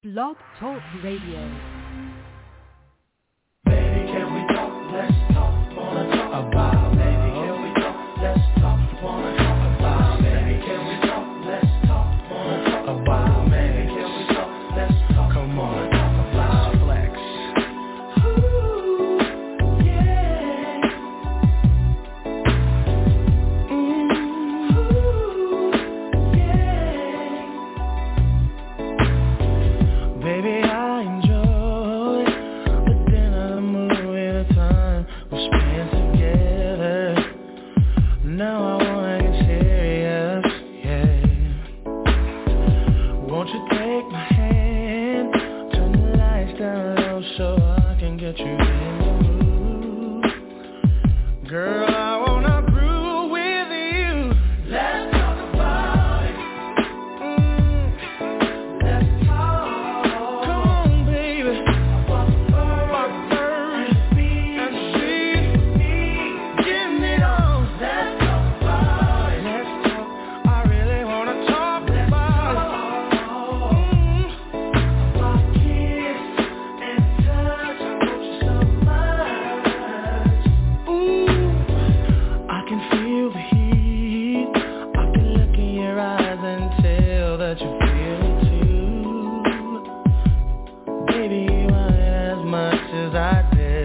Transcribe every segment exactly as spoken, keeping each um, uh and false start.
Blog Talk Radio. Baby, can we talk? Let's talk. Wanna talk about? Baby, can we talk? Let's talk. Wanna talk about? Baby, can we talk? Let's talk. Wanna talk about? Baby, can we talk? Let's talk. Come on, talk about flex. Ooh, yeah. Mm, ooh, yeah. Baby, I enjoy the dinner, the movie, the time we spend together. Now I wanna get serious, yeah. Won't you take my hand, turn the lights down low so I can get you in the mood. Girl, I wanna brew with you. Let's talk about it. Mm, let's talk. Come on, baby. About the birds and the bees and the bees. Getting it on. Let's talk about it. Let's talk. I really wanna talk about it. Mm, about kiss and touch. I want you so much. Ooh, I can feel the heat. I can look in your eyes and tell that you feel it too. Baby, you want it as much as I do.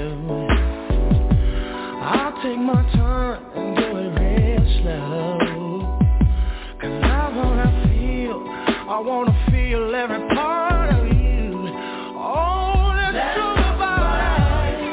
I'll take my time and do it real slow. Cause I wanna feel, I wanna feel every part of you. Oh, let's talk about it.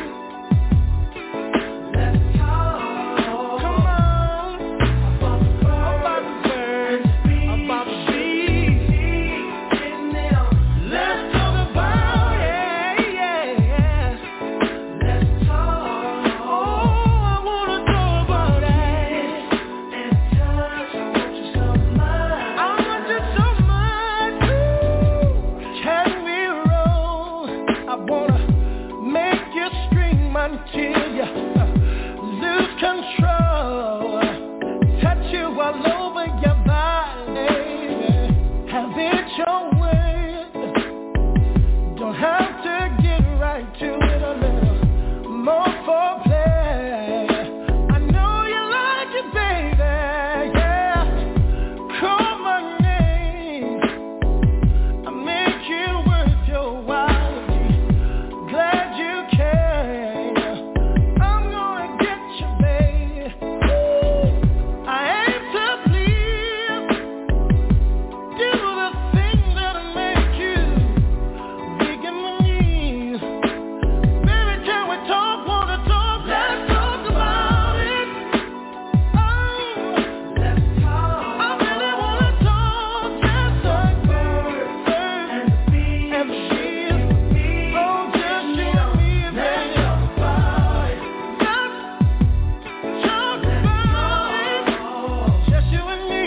Let's talk. Come on. About the birds, about the bees. Getting it on. Let's talk about it. Yeah, yeah. Let's talk. Oh, I wanna talk about it. And touch, I want you so much. I want you so much. Ooh, can we roll? I wanna make you scream until you uh, lose control. Touch you all over your body. Have it your way. Don't have to get right to it. A little more foreplay. I know you like it, baby. Yeah. Call my name. I make it worth your while. Glad you came. I'm gonna get you, baby. Ooh, I aim to please. Do the thing that'll make you weak in the knees. Baby, can we talk? Wanna talk? Let's talk about it. Oh, let's talk. I really wanna talk. Just like birds and the bees and the bees. Oh, just you and me, baby. Let's talk about it. Let's talk about it. Just you and me.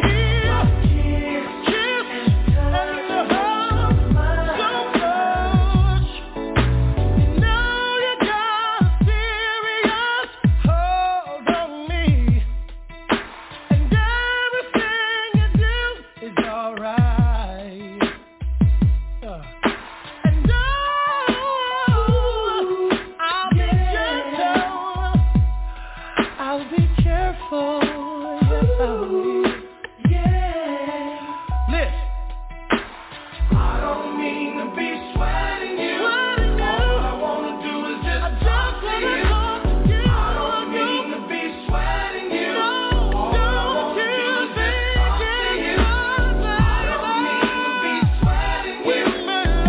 Kiss and hug so much. You know you got a serious hold on me. And everything you do is alright. Uh, And oh, I'll be gentle. I'll be careful. Yes, I will. Yeah. Listen. I don't mean to be sweating you. All I wanna do is just talk to you. I don't mean to be sweating you. All I wanna do is just talk to you. I don't mean to be sweating you. All I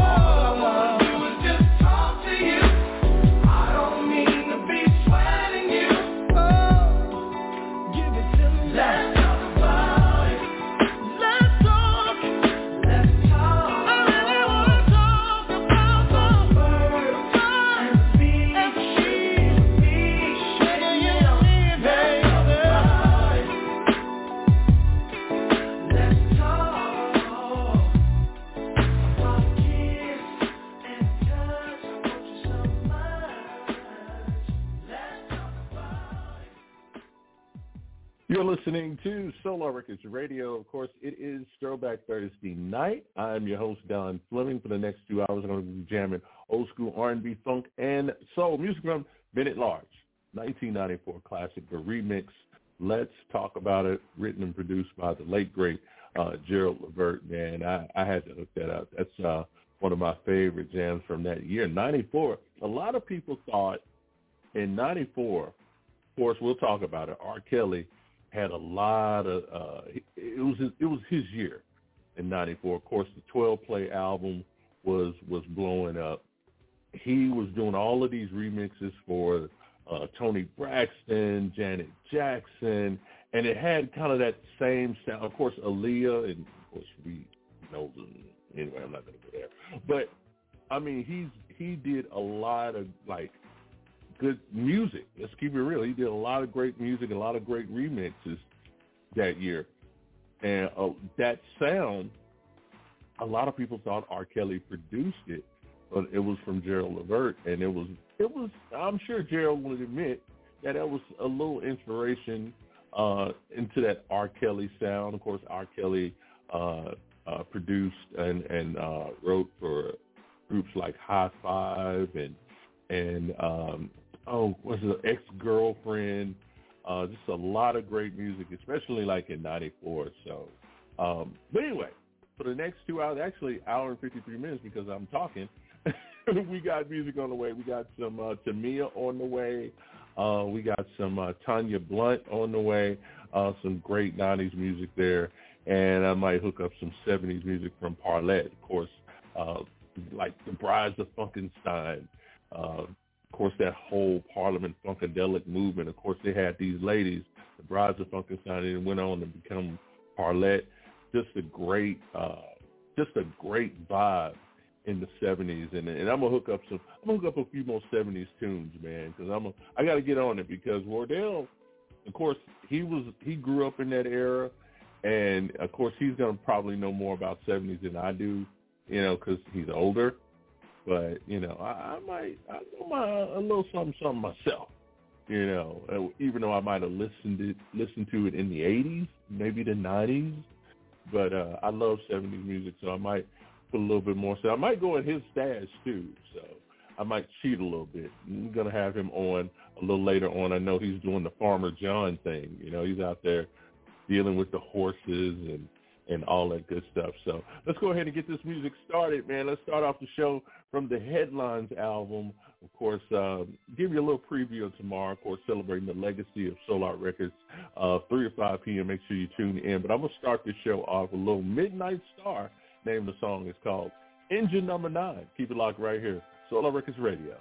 You're listening to Solar Records Radio. Of course, it is Throwback Thursday night. I'm your host, Don Fleming. For the next two hours, I'm going to be jamming old school R and B, funk, and soul music from Bennett Large, nineteen ninety-four classic, the remix. Let's Talk About It, written and produced by the late, great uh, Gerald Levert. Man, I, I had to hook that up. That's uh, one of my favorite jams from that year, ninety-four. A lot of people thought in ninety-four, of course, we'll talk about it, R. Kelly had a lot of uh, it was his, it was his year in ninety-four. Of course, the twelve play album was was blowing up. He was doing all of these remixes for uh, Toni Braxton, Janet Jackson, and it had kind of that same sound. Of course, Aaliyah, and of course we know anyway. I'm not going to go there, but I mean, he's he did a lot of like good music. Let's keep it real. He did a lot of great music, a lot of great remixes that year. And uh, that sound, a lot of people thought R. Kelly produced it, but it was from Gerald Levert. And it was, it was. I'm sure Gerald would admit that that was a little inspiration uh, into that R. Kelly sound. Of course, R. Kelly uh, uh, produced and, and uh, wrote for groups like High Five and, and um, oh, was it Ex-Girlfriend? Uh, just a lot of great music, especially like in ninety-four. So, um, but anyway, for the next two hours, actually hour and fifty-three minutes because I'm talking, we got music on the way. We got some uh, Tamia on the way. Uh, we got some uh, Tanya Blunt on the way, uh, some great nineties music there. And I might hook up some seventies music from Parlette, of course, uh, like the Brides of Funkenstein. Uh, Of course, that whole Parliament Funkadelic movement. Of course, they had these ladies, the Brides of Funkenstein, and went on to become Parlette. Just a great, uh, just a great vibe in the seventies. And, and I'm gonna hook up some. I'm gonna hook up a few more seventies tunes, man, because I'm. A, I got to get on it because Wardell, of course, he was. He grew up in that era, and of course, he's gonna probably know more about seventies than I do, you know, because he's older. But, you know, I, I might, I know my, a little something, something myself, you know, even though I might have listened to, listened to it in the eighties, maybe the nineties. But uh, I love seventies music, so I might put a little bit more. So I might go in his stash, too. So I might cheat a little bit. I'm going to have him on a little later on. I know he's doing the Farmer John thing. You know, he's out there dealing with the horses and, and all that good stuff. So let's go ahead and get this music started, man. Let's start off the show from the Headlines album. Of course, uh, give you a little preview of tomorrow, of course, celebrating the legacy of Solar Records, uh, three to five p.m. Make sure you tune in. But I'm going to start the show off with a little Midnight Star. Name of the song is called Engine Number Nine. Keep it locked right here. Solar Records Radio.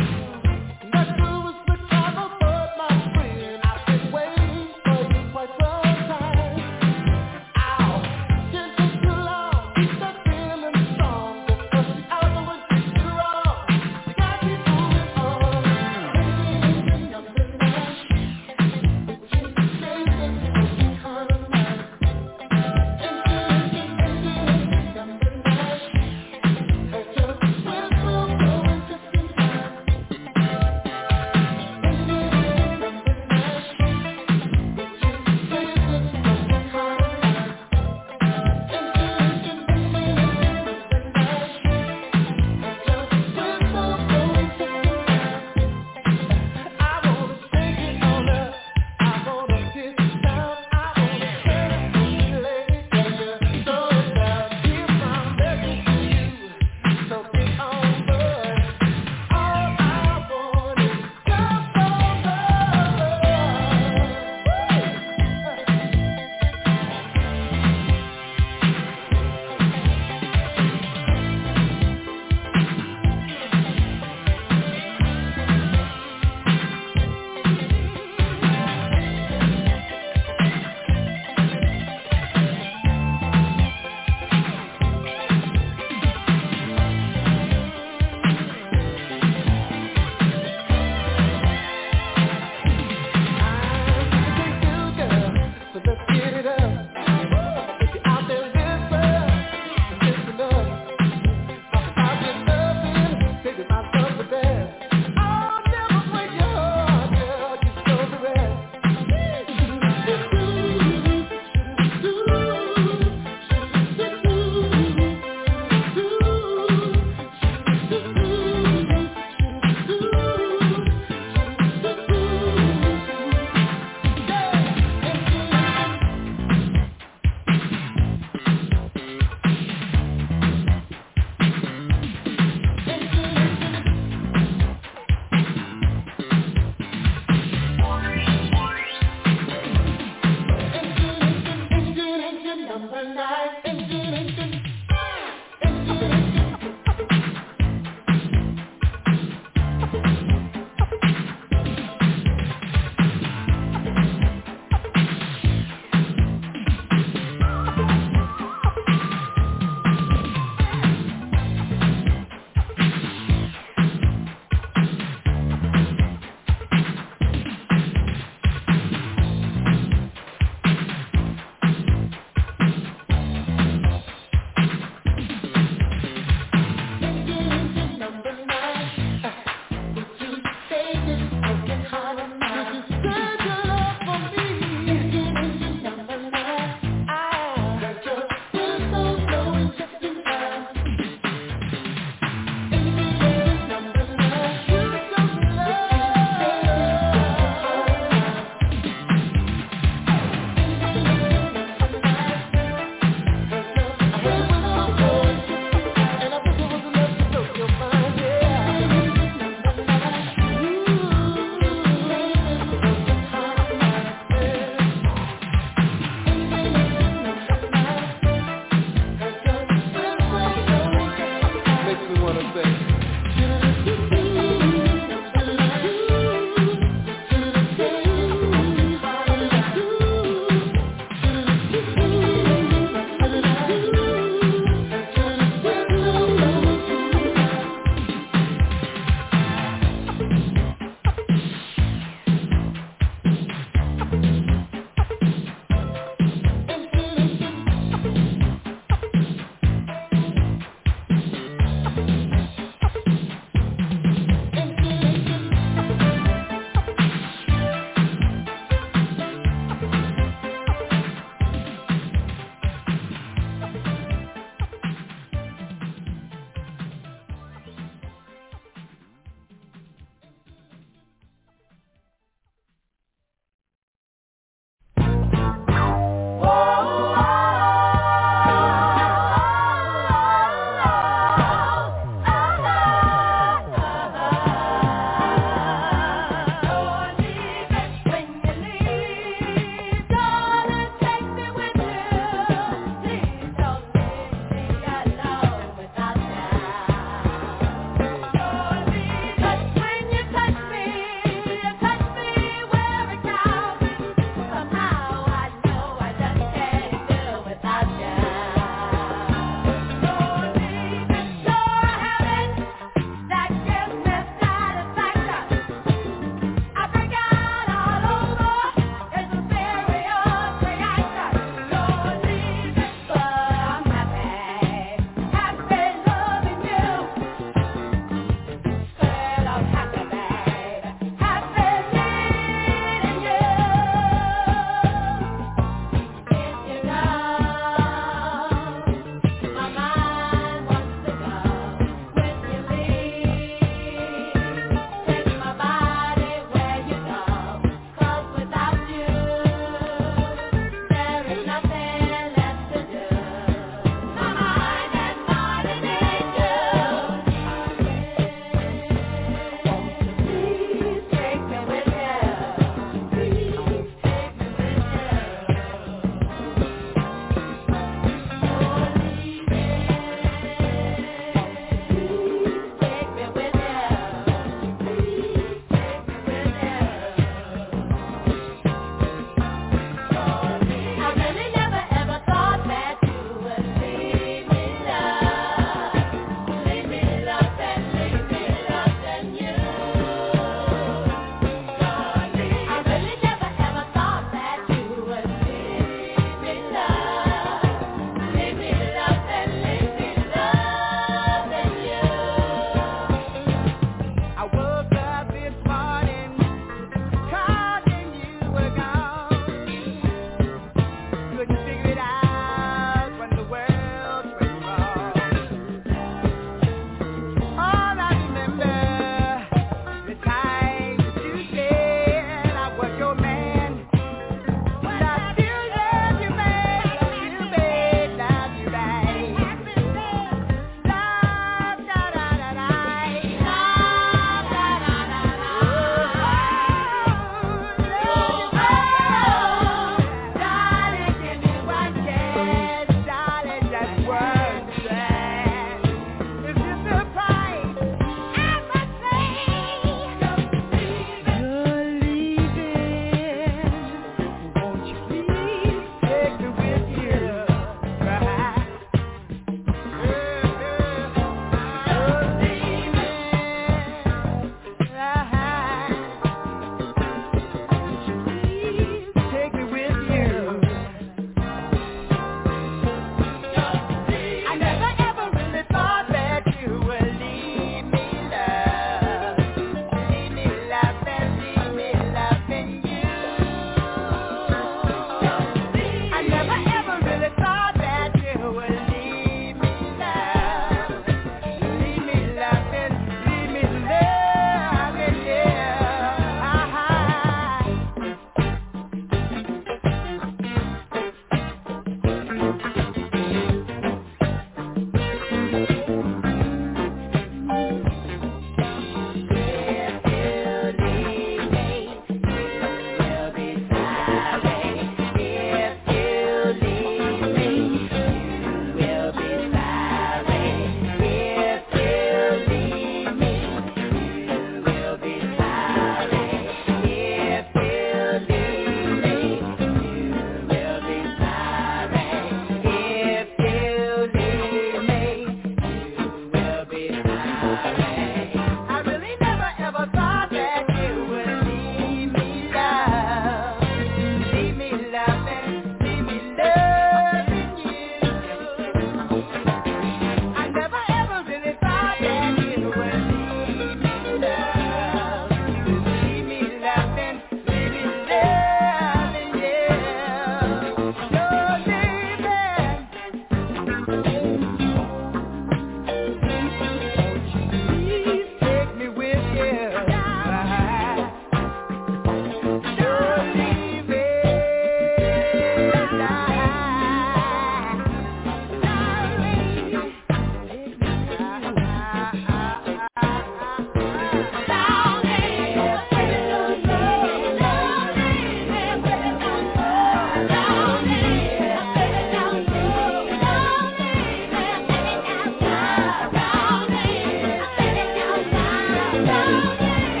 Down,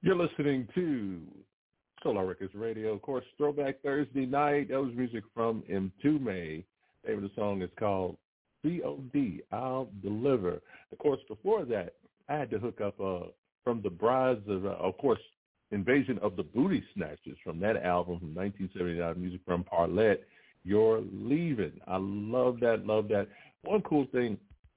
You're listening to Solar Records Radio. Of course, Throwback Thursday night. That was music from Mtume. The name of the song is called C O D, I'll Deliver. Of course, before that, I had to hook up uh, from the Brides of, uh, of course, Invasion of the Booty Snatchers from that album from nineteen seventy-nine, music from Parlette, You're Leaving. I love that, love that. One cool thing,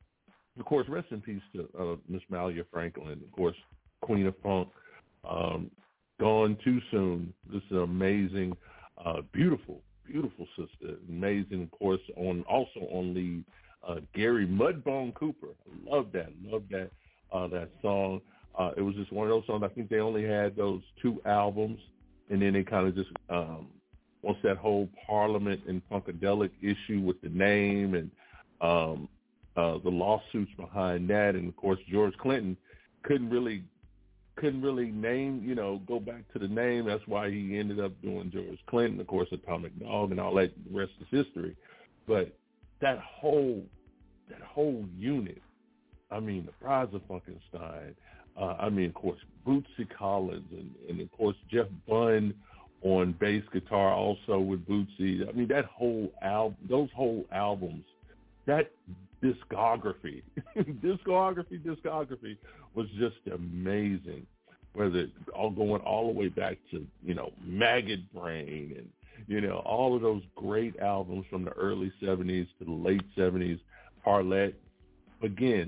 of course, rest in peace to uh, Miss Malia Franklin, of course, Queen of Funk, um, gone too soon. This is an amazing, uh, beautiful, beautiful sister. Amazing, of course, on also on lead, uh, Gary Mudbone Cooper. I love that, love that, uh, that song. Uh, it was just one of those songs. I think they only had those two albums, and then they kind of just, um, once that whole Parliament and Funkadelic issue with the name and um, uh, the lawsuits behind that, and of course George Clinton couldn't really couldn't really name, you know, go back to the name. That's why he ended up doing George Clinton, of course, Atomic Dog, and all that. The rest is history. But that whole that whole unit, I mean, the Brides of Funkenstein. Uh, I mean, of course, Bootsy Collins, and, and of course Jeff Bunn on bass guitar, also with Bootsy. I mean, that whole album, those whole albums, that discography, discography, discography was just amazing. Whether all going all the way back to, you know, Maggot Brain and, you know, all of those great albums from the early seventies to the late seventies, Parlette. Again,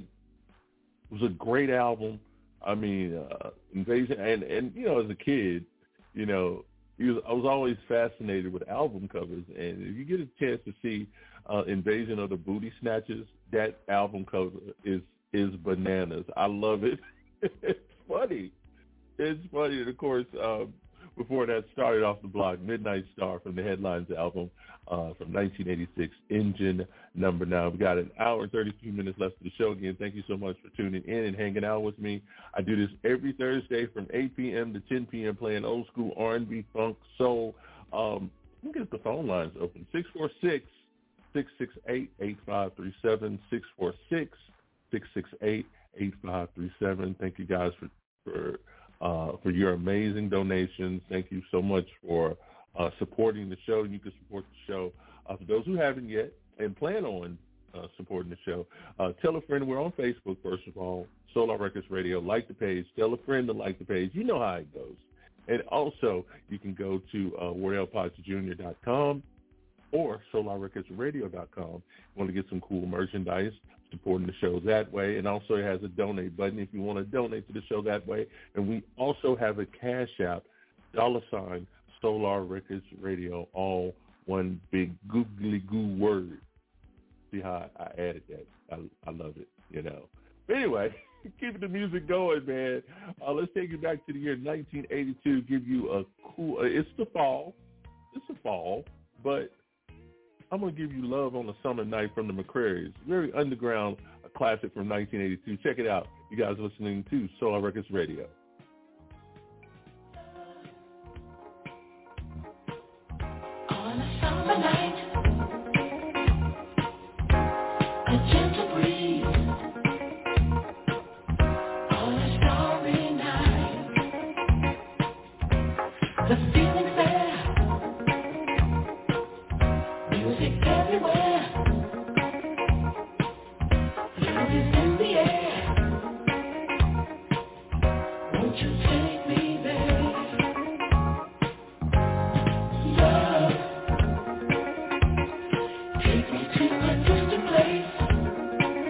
it was a great album. I mean, uh, Invasion, and, and, you know, as a kid, you know, was, I was always fascinated with album covers. And if you get a chance to see uh, Invasion of the Booty Snatchers, that album cover is is bananas. I love it. It's funny. It's funny. And, of course, um, before that, started off the block, Midnight Star from the Headlines album uh, from nineteen eighty-six, Engine Number Nine. We got an hour and thirty-two minutes left of the show. Again, thank you so much for tuning in and hanging out with me. I do this every Thursday from eight p.m. to ten p.m. playing old school R and B, funk, soul. Um, let me get the phone lines open. six four six, six six eight, eight five three seven, six four six, six six eight, eight five three seven. Thank you guys for, for Uh, for your amazing donations. Thank you so much for uh, supporting the show. You can support the show. Uh, for those who haven't yet and plan on uh, supporting the show, uh, tell a friend. We're on Facebook, first of all, Solar Records Radio. Like the page. Tell a friend to like the page. You know how it goes. And also, you can go to uh, wardell potts junior dot com or solar records radio dot com. You want to get some cool merchandise, supporting the show that way. And also it has a donate button if you want to donate to the show that way. And we also have a Cash App, dollar sign, Solar Records Radio, all one big googly goo word. See how I, I added that? I, I love it, you know. But anyway, keeping the music going, man. Uh, let's take you back to the year nineteen eighty-two, give you a cool, uh, it's the fall. It's the fall, but I'm going to give you Love on a Summer Night from the McCrary's. Very underground, a classic from nineteen eighty-two. Check it out. You guys are listening to Solar Records Radio. On a summer night, a gentle breeze. On a starry night, the feeling's there. Music everywhere. Love is in the air. Won't you take me there? Love, take me to a distant place.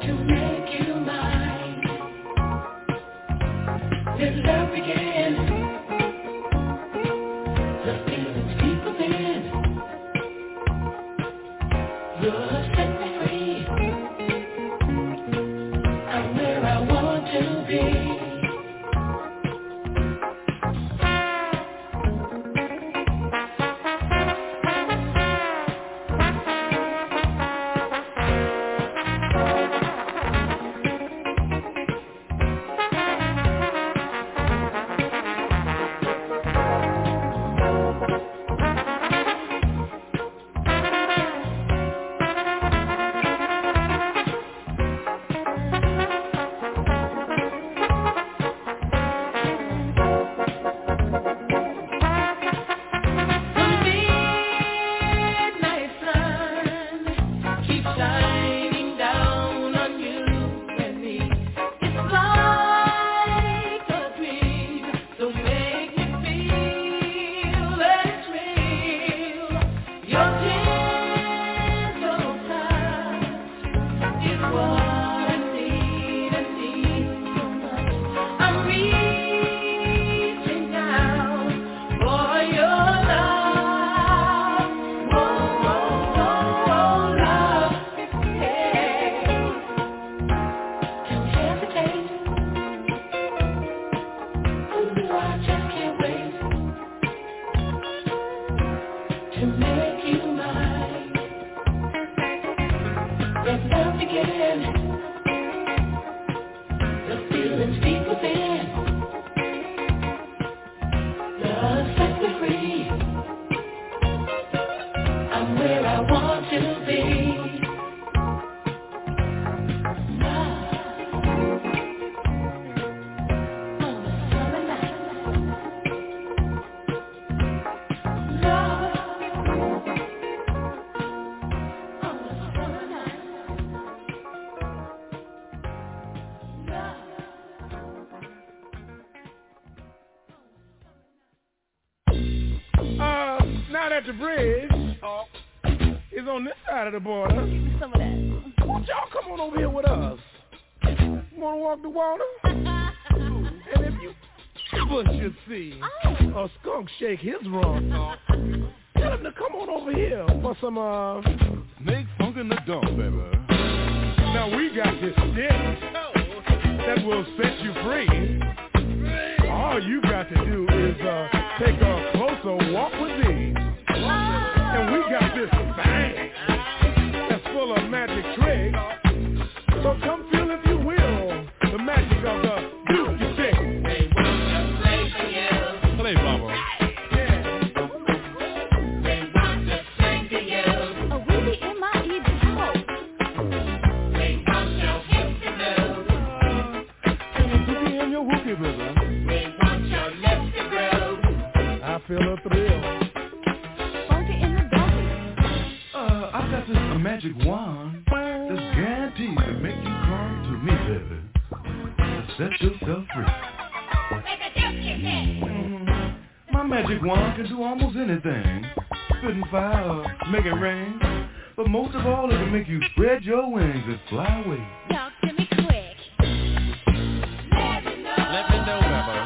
The bridge is on this side of the border. Give me some of that. Won't y'all come on over here with us? You wanna walk the water? And if you ever should see oh. a skunk shake his rump, tell him to come on over here for some uh Snake funk in the dump, baby. Now we got this stick that will set you free. All you got to do is uh take a closer walk with me. And we got this bang that's full of magic tricks. So come feel, if you will, the magic of the beauty stick. They want to play for you. Play, Baba. Yeah. They want to sing to you. A Willie M I E talk. They want your hips to move. Can you put me in your hooky, baby? They want your lips to groove. I feel a thrill. I got this magic wand that's guaranteed to make you come to me, baby. Set yourself free. Mm-hmm. My magic wand can do almost anything. Spitting fire, make it rain. But most of all, it can make you spread your wings and fly away. Talk to me quick. Let me know. Let me know, Baba.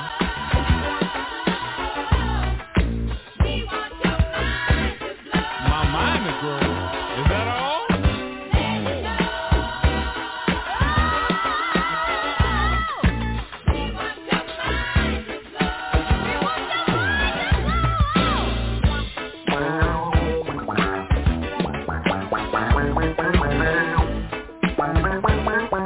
We want your mind to blow. My mind is growing. Is that all? Let me know. We want your mind to blow. We want your mind to blow.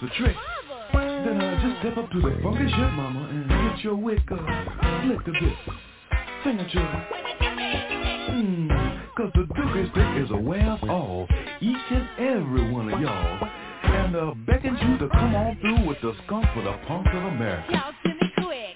the trick. Then uh, just step up to the funky shit, mama, and get your wick uh, flicked a bit. Signature. Mmm, cause the dookie stick is aware of all, each and every one of y'all. And uh, beckons you to come on through with the skunk for the punks of America. Talk to me quick.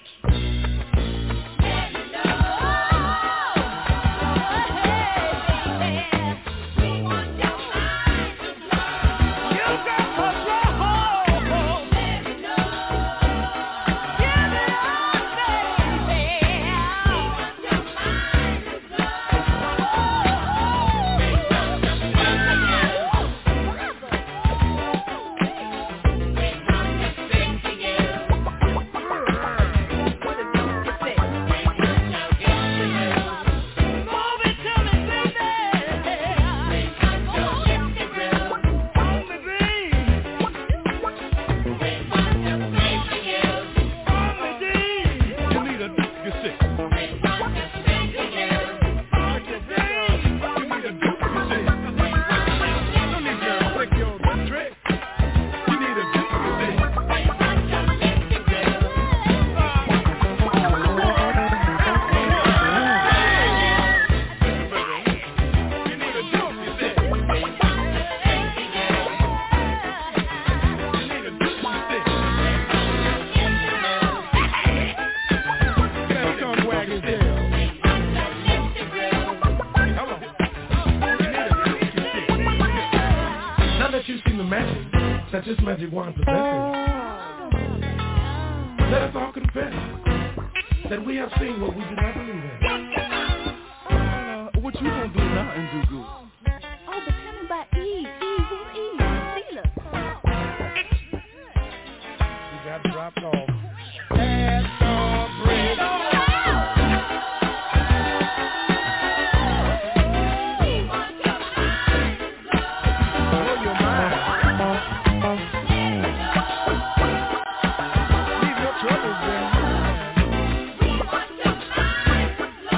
This magic wand possesses. Let us all confess that we have seen what we do not believe in. Uh, what you gonna do now, Ndugu? Oh, but tell me about Eve. Eve, who's Eve? Sheila. We got dropped off. Pass the bread. Blow your mind. Leave your troubles there.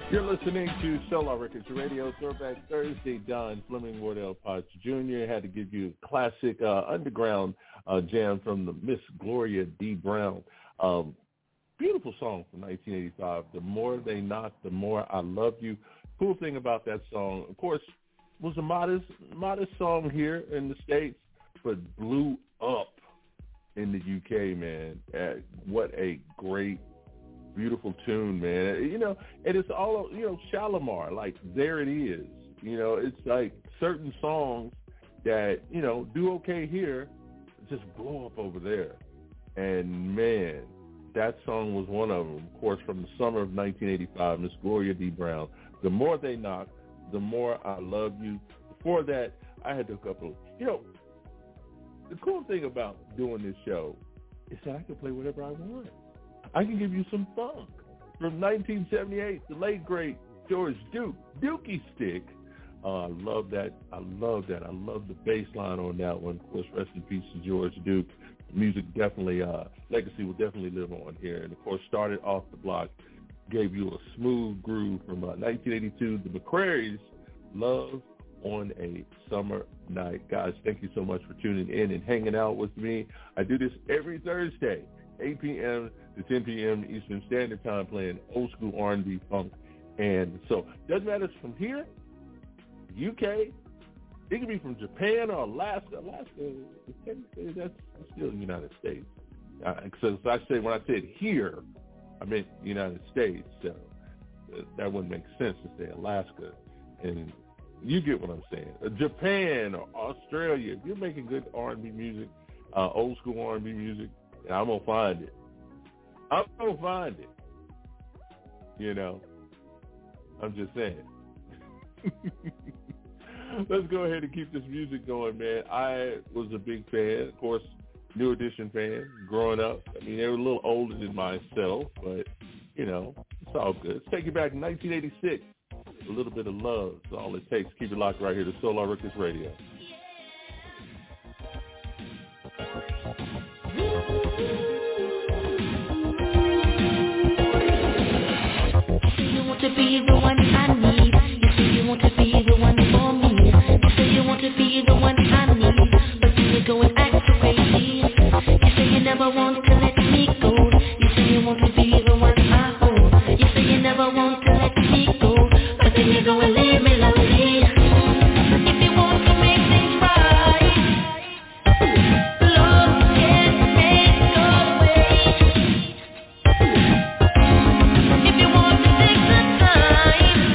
You're listening to Solar Records Radio, Throwback Thursday. Don Fleming, Wardell Potts Junior Had to give you a classic uh, underground uh, jam from the Miss Gloria D. Brown. Um, beautiful song from nineteen eighty-five. The More They Knock, The More I Love You. Cool thing about that song, of course, was a modest, modest song here in the States, but blew up in the U K, man. Uh, what a great, beautiful tune, man. You know, and it's all, you know, Shalimar, like, there it is. You know, it's like certain songs that, you know, do okay here, just blow up over there. And, man, that song was one of them, of course, from the summer of nineteen eighty-five, Miss Gloria D. Brown. The More They Knock, The More I Love You. Before that, I had a couple of, you know, the cool thing about doing this show is that I can play whatever I want. I can give you some funk. From nineteen seventy-eight, the late, great George Duke, Dukey Stick. Uh, I love that. I love that. I love the bass line on that one. Of course, rest in peace to George Duke. Music definitely, uh, legacy will definitely live on here. And, of course, started off the block, gave you a smooth groove from uh, nineteen eighty-two, the McCrary's, Love on a Summer Night. Guys, thank you so much for tuning in and hanging out with me. I do this every Thursday, eight p.m. to ten p.m. Eastern Standard Time, playing old school R and B, funk. And so doesn't matter if it's from here, U K, it could be from Japan or Alaska. Alaska, that's still the United States. Uh, so I say, when I said here, I meant United States. So uh, that wouldn't make sense to say Alaska. And you get what I'm saying. Uh, Japan or Australia, if you're making good R and B music, uh, old school R and B music, I'm going to find it. I'm going to find it. You know, I'm just saying. Let's go ahead and keep this music going, man. I was a big fan, of course, New Edition fan growing up. I mean, they were a little older than myself, but, you know, it's all good. Let's take you back to nineteen eighty-six. A little bit of love is all it takes. Keep it locked right here to Solar Records Radio. You want to be the one I need. You say you want to be the one for me. You say you want to be the one I need, but then you go and act crazy. You say you never want to let me go. You say you want to be the one I hold. You say you never want to let me go, but then you go and leave me lonely. If you want to make things right, love can make your way. If you want to take the time,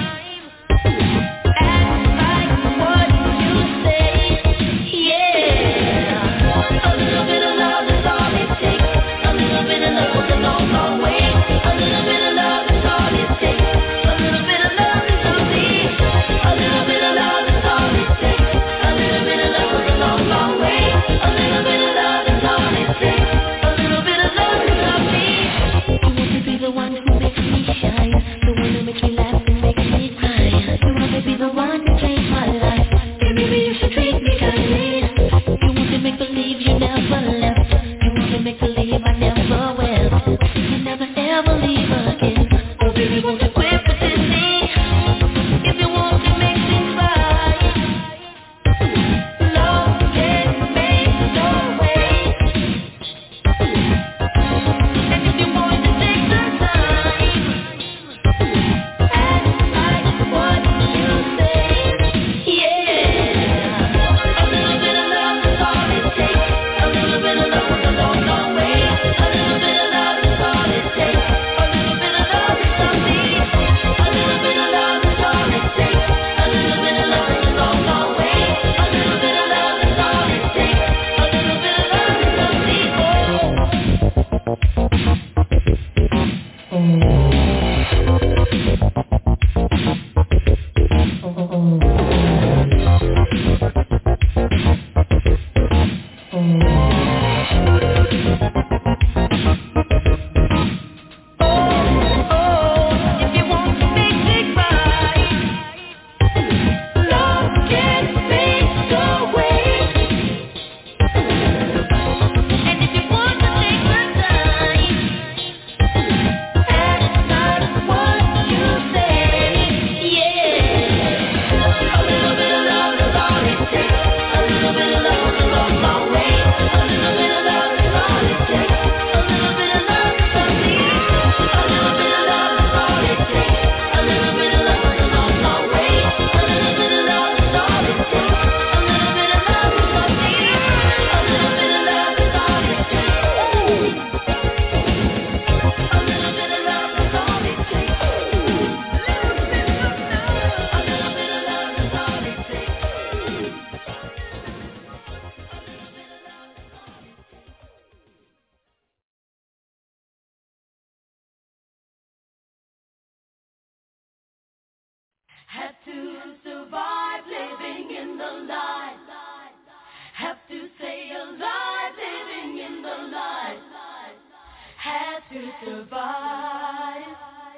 to survive, living in the light. Have to stay alive, living in the light. Had to survive,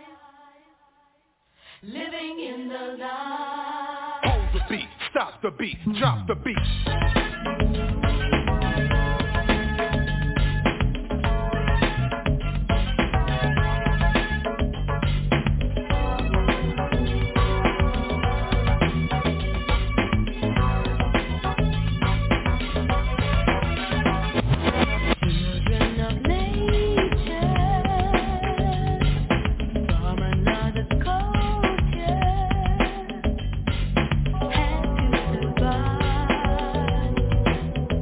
living in the light. Hold the beat, stop the beat, drop the beat. Had to survive.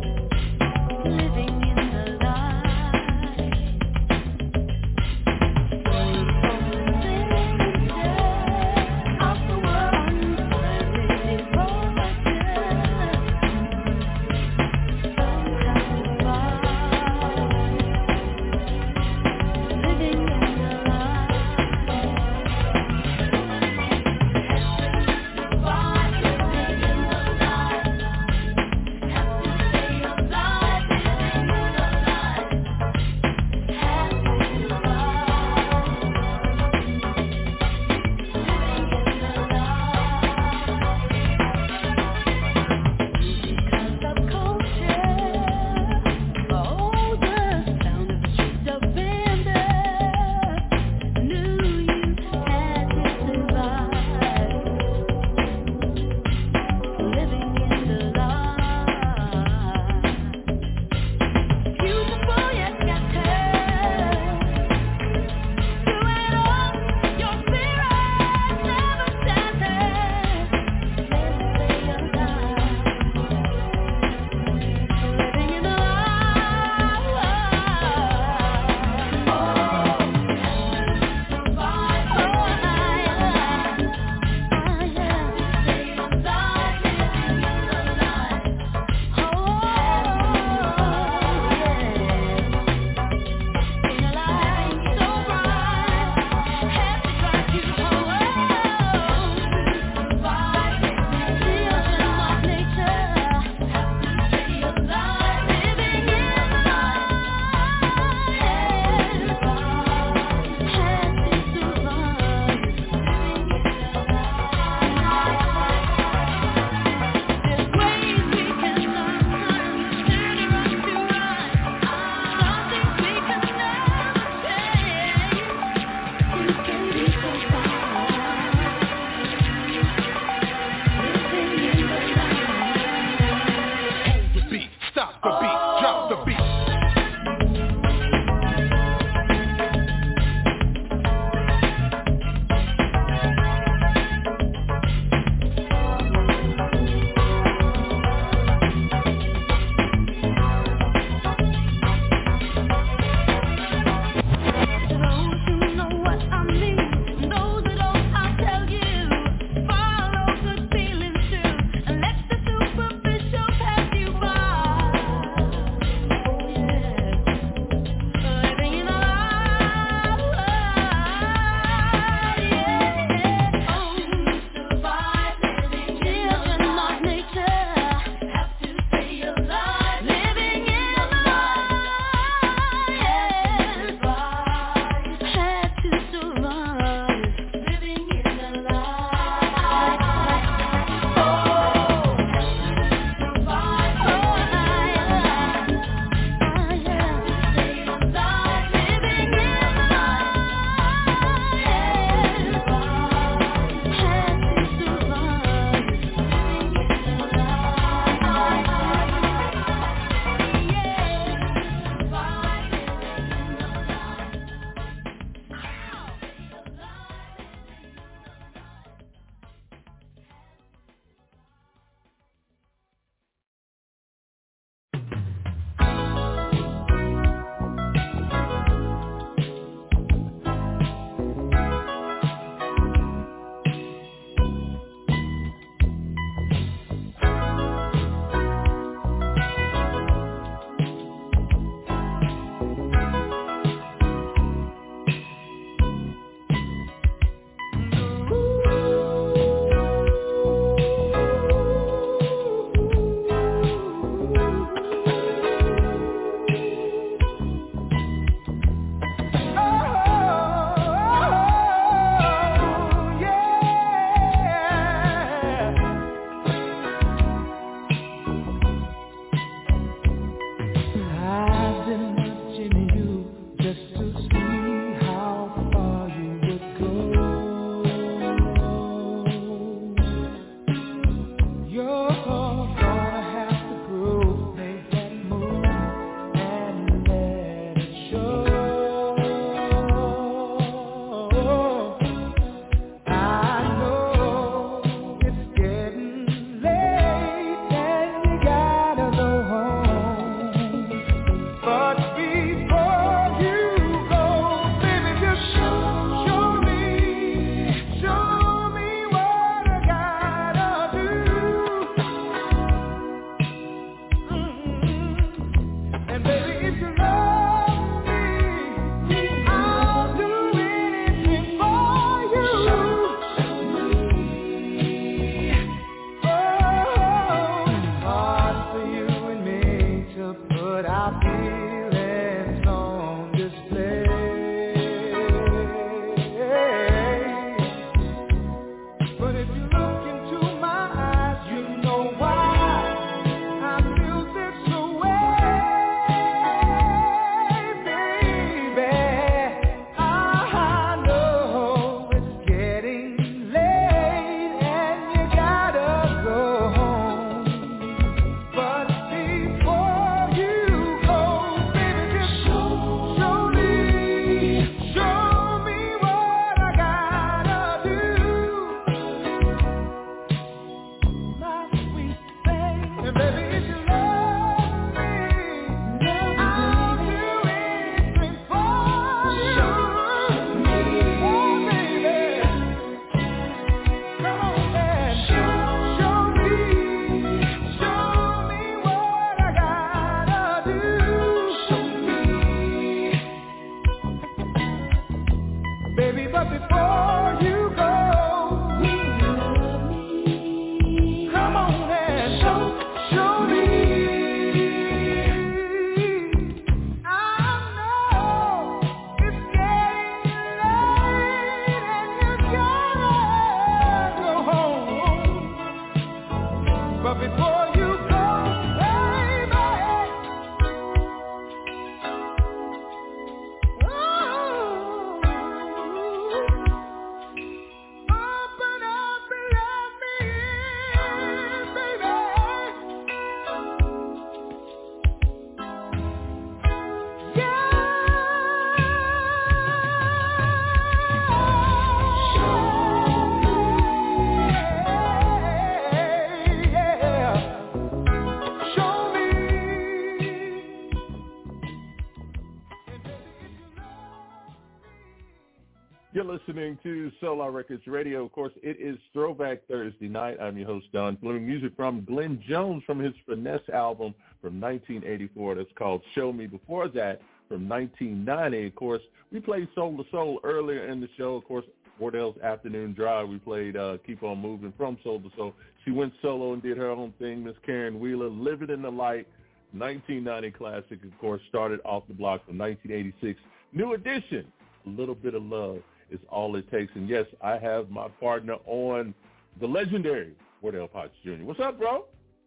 to Solar Records Radio. Of course, it is Throwback Thursday night. I'm your host, Don Fleming. Music from Glenn Jones from his Finesse album from nineteen eighty-four that's called Show Me. Before that, from nineteen ninety, of course, we played Soul to Soul earlier in the show. Of course, Wardell's Afternoon Drive, we played uh, Keep On Moving from Soul to Soul. She went solo and did her own thing. Miss Karen Wheeler, Living in the Light, nineteen ninety classic, of course, started off the block from nineteen eighty-six. New edition, A Little Bit of Love is all it takes. And, yes, I have my partner on, the legendary Wardell Potts Junior What's up, bro?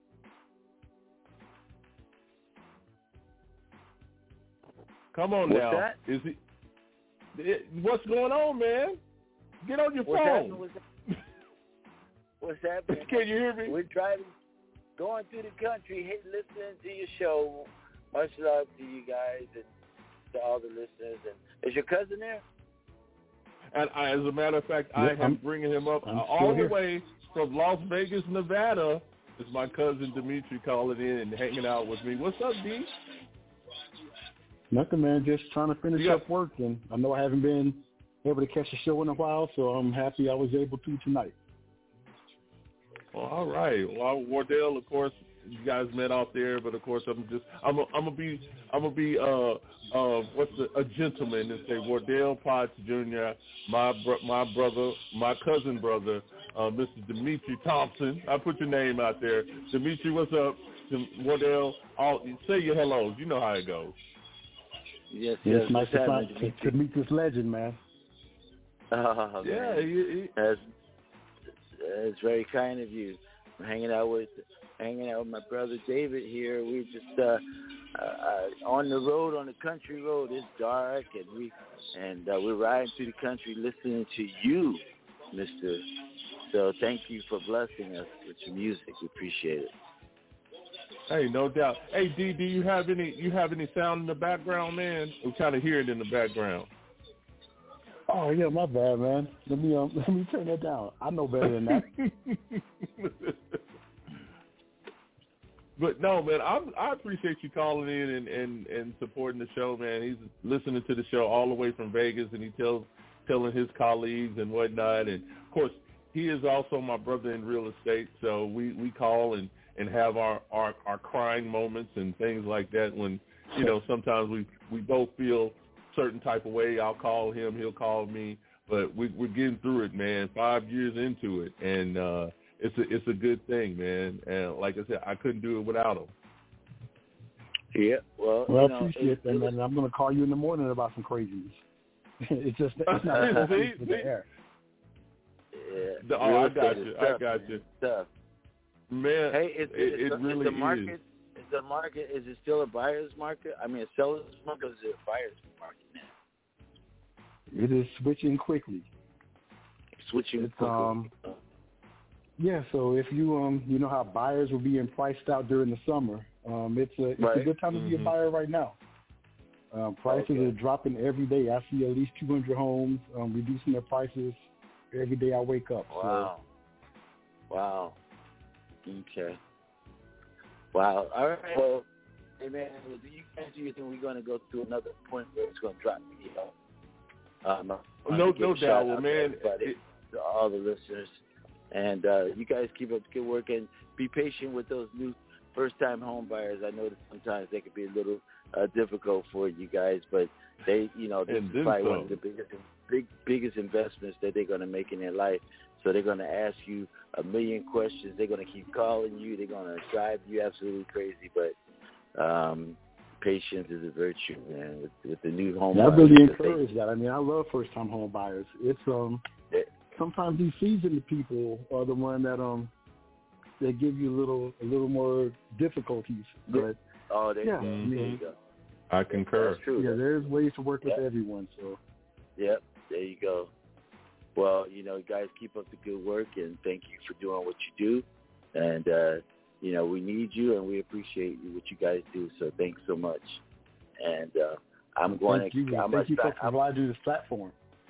Come on What's now. that? Is it, it? What's going on, man? Get on your What's phone. happening? What's, what's happening? Can you hear me? We're driving, going through the country, hit, listening to your show. Much love to you guys and to all the listeners. And is your cousin there? And I, as a matter of fact, I Yep, am I'm- bringing him up I'm uh, still all here. the way from Las Vegas, Nevada. Is my cousin Dimitri calling in and hanging out with me. What's up, D? Nothing, man. Just trying to finish Yeah. up work, and I know I haven't been able to catch a show in a while, so I'm happy I was able to tonight. Well, all right. Well, Wardell, of course, you guys met out there, but of course, I'm just, I'm, a, I'm gonna be, I'm gonna be, uh, uh, what's the, a gentleman and say Wardell Potts Junior, my, bro, my brother, my cousin brother, uh, Mister Dimitri Thompson. I put your name out there. Dimitri, what's up? Wardell, all, say your hellos. You know how it goes. Yes, Yeah, yes. it's nice What's to, happening, find, Dimitri? to meet this legend, man. Oh, Yeah, man. he, he, That's, that's very kind of you. I'm hanging out with hanging out with my brother David here. We just uh, uh, uh, on the road, on the country road. It's dark, and we and uh, we're riding through the country listening to you, Mister So thank you for blessing us with your music. We appreciate it. Hey, no doubt. Hey, D, do you have any you have any sound in the background, man? We kind of hear it in the background. Oh yeah, my bad, man. Let me um, let me turn that down. I know better than that. But no, man, I I appreciate you calling in and, and, and supporting the show, man. He's listening to the show all the way from Vegas, and he tells telling his colleagues and whatnot. And of course, he is also my brother in real estate, so we, we call and, and have our, our, our crying moments and things like that. When you know sometimes we we both feel certain type of way. I'll call him, he'll call me, but we, we're getting through it, man. Five years into it, and uh, it's a it's a good thing, man. And like I said, I couldn't do it without him. Yeah, well, Well, you I know, appreciate it, that, it, man. I'm gonna call you in the morning about some craziness. It's just it's not See, appropriate for the see? air. Yeah, Oh, I real got estate you. is I tough, got man. you. It's tough. Man, Hey, is, it, is, it the, really is the market is. is the market is it still a buyer's market? I mean, a seller's market, or is it a buyer's market now? It is switching quickly. Switching. It's um yeah. So if you um you know how buyers were being priced out during the summer, um it's a it's Right. a good time to be a Mhm. buyer right now. Um, prices Okay. are dropping every day. I see at least two hundred homes um, reducing their prices every day I wake up. Wow. Wow. Okay. Wow. All right. Well, hey man, do you guys do you think we're going to go to another point where it's going to drop me? You know? Um, I wanna No, give no a shout doubt, well, out to man. everybody, It, to all the listeners, and uh, you guys keep up the good work and be patient with those new first-time home buyers. I know that sometimes they can be a little uh, difficult for you guys, but they, you know, this And is then probably one some. of the biggest, big, biggest investments that they're going to make in their life. So they're going to ask you a million questions. They're going to keep calling you. They're going to drive you absolutely crazy. But um, patience is a virtue, man. With, with the new home I buyers, really because they- encourage that. I mean, I love first-time home buyers. It's um Yeah. sometimes these seasoned people are the one that um they give you a little a little more difficulties. But Oh, there yeah, you go. I There mean, you go. I concur. That's true. yeah, there's ways to work with Yeah. everyone. So Yep, there you go. Well, you know, guys, keep up the good work, and thank you for doing what you do. And, uh, you know, we need you, and we appreciate you, what you guys do. So thanks so much. And uh, I'm going thank to you, I'm thank you for gonna, I'm, providing this platform.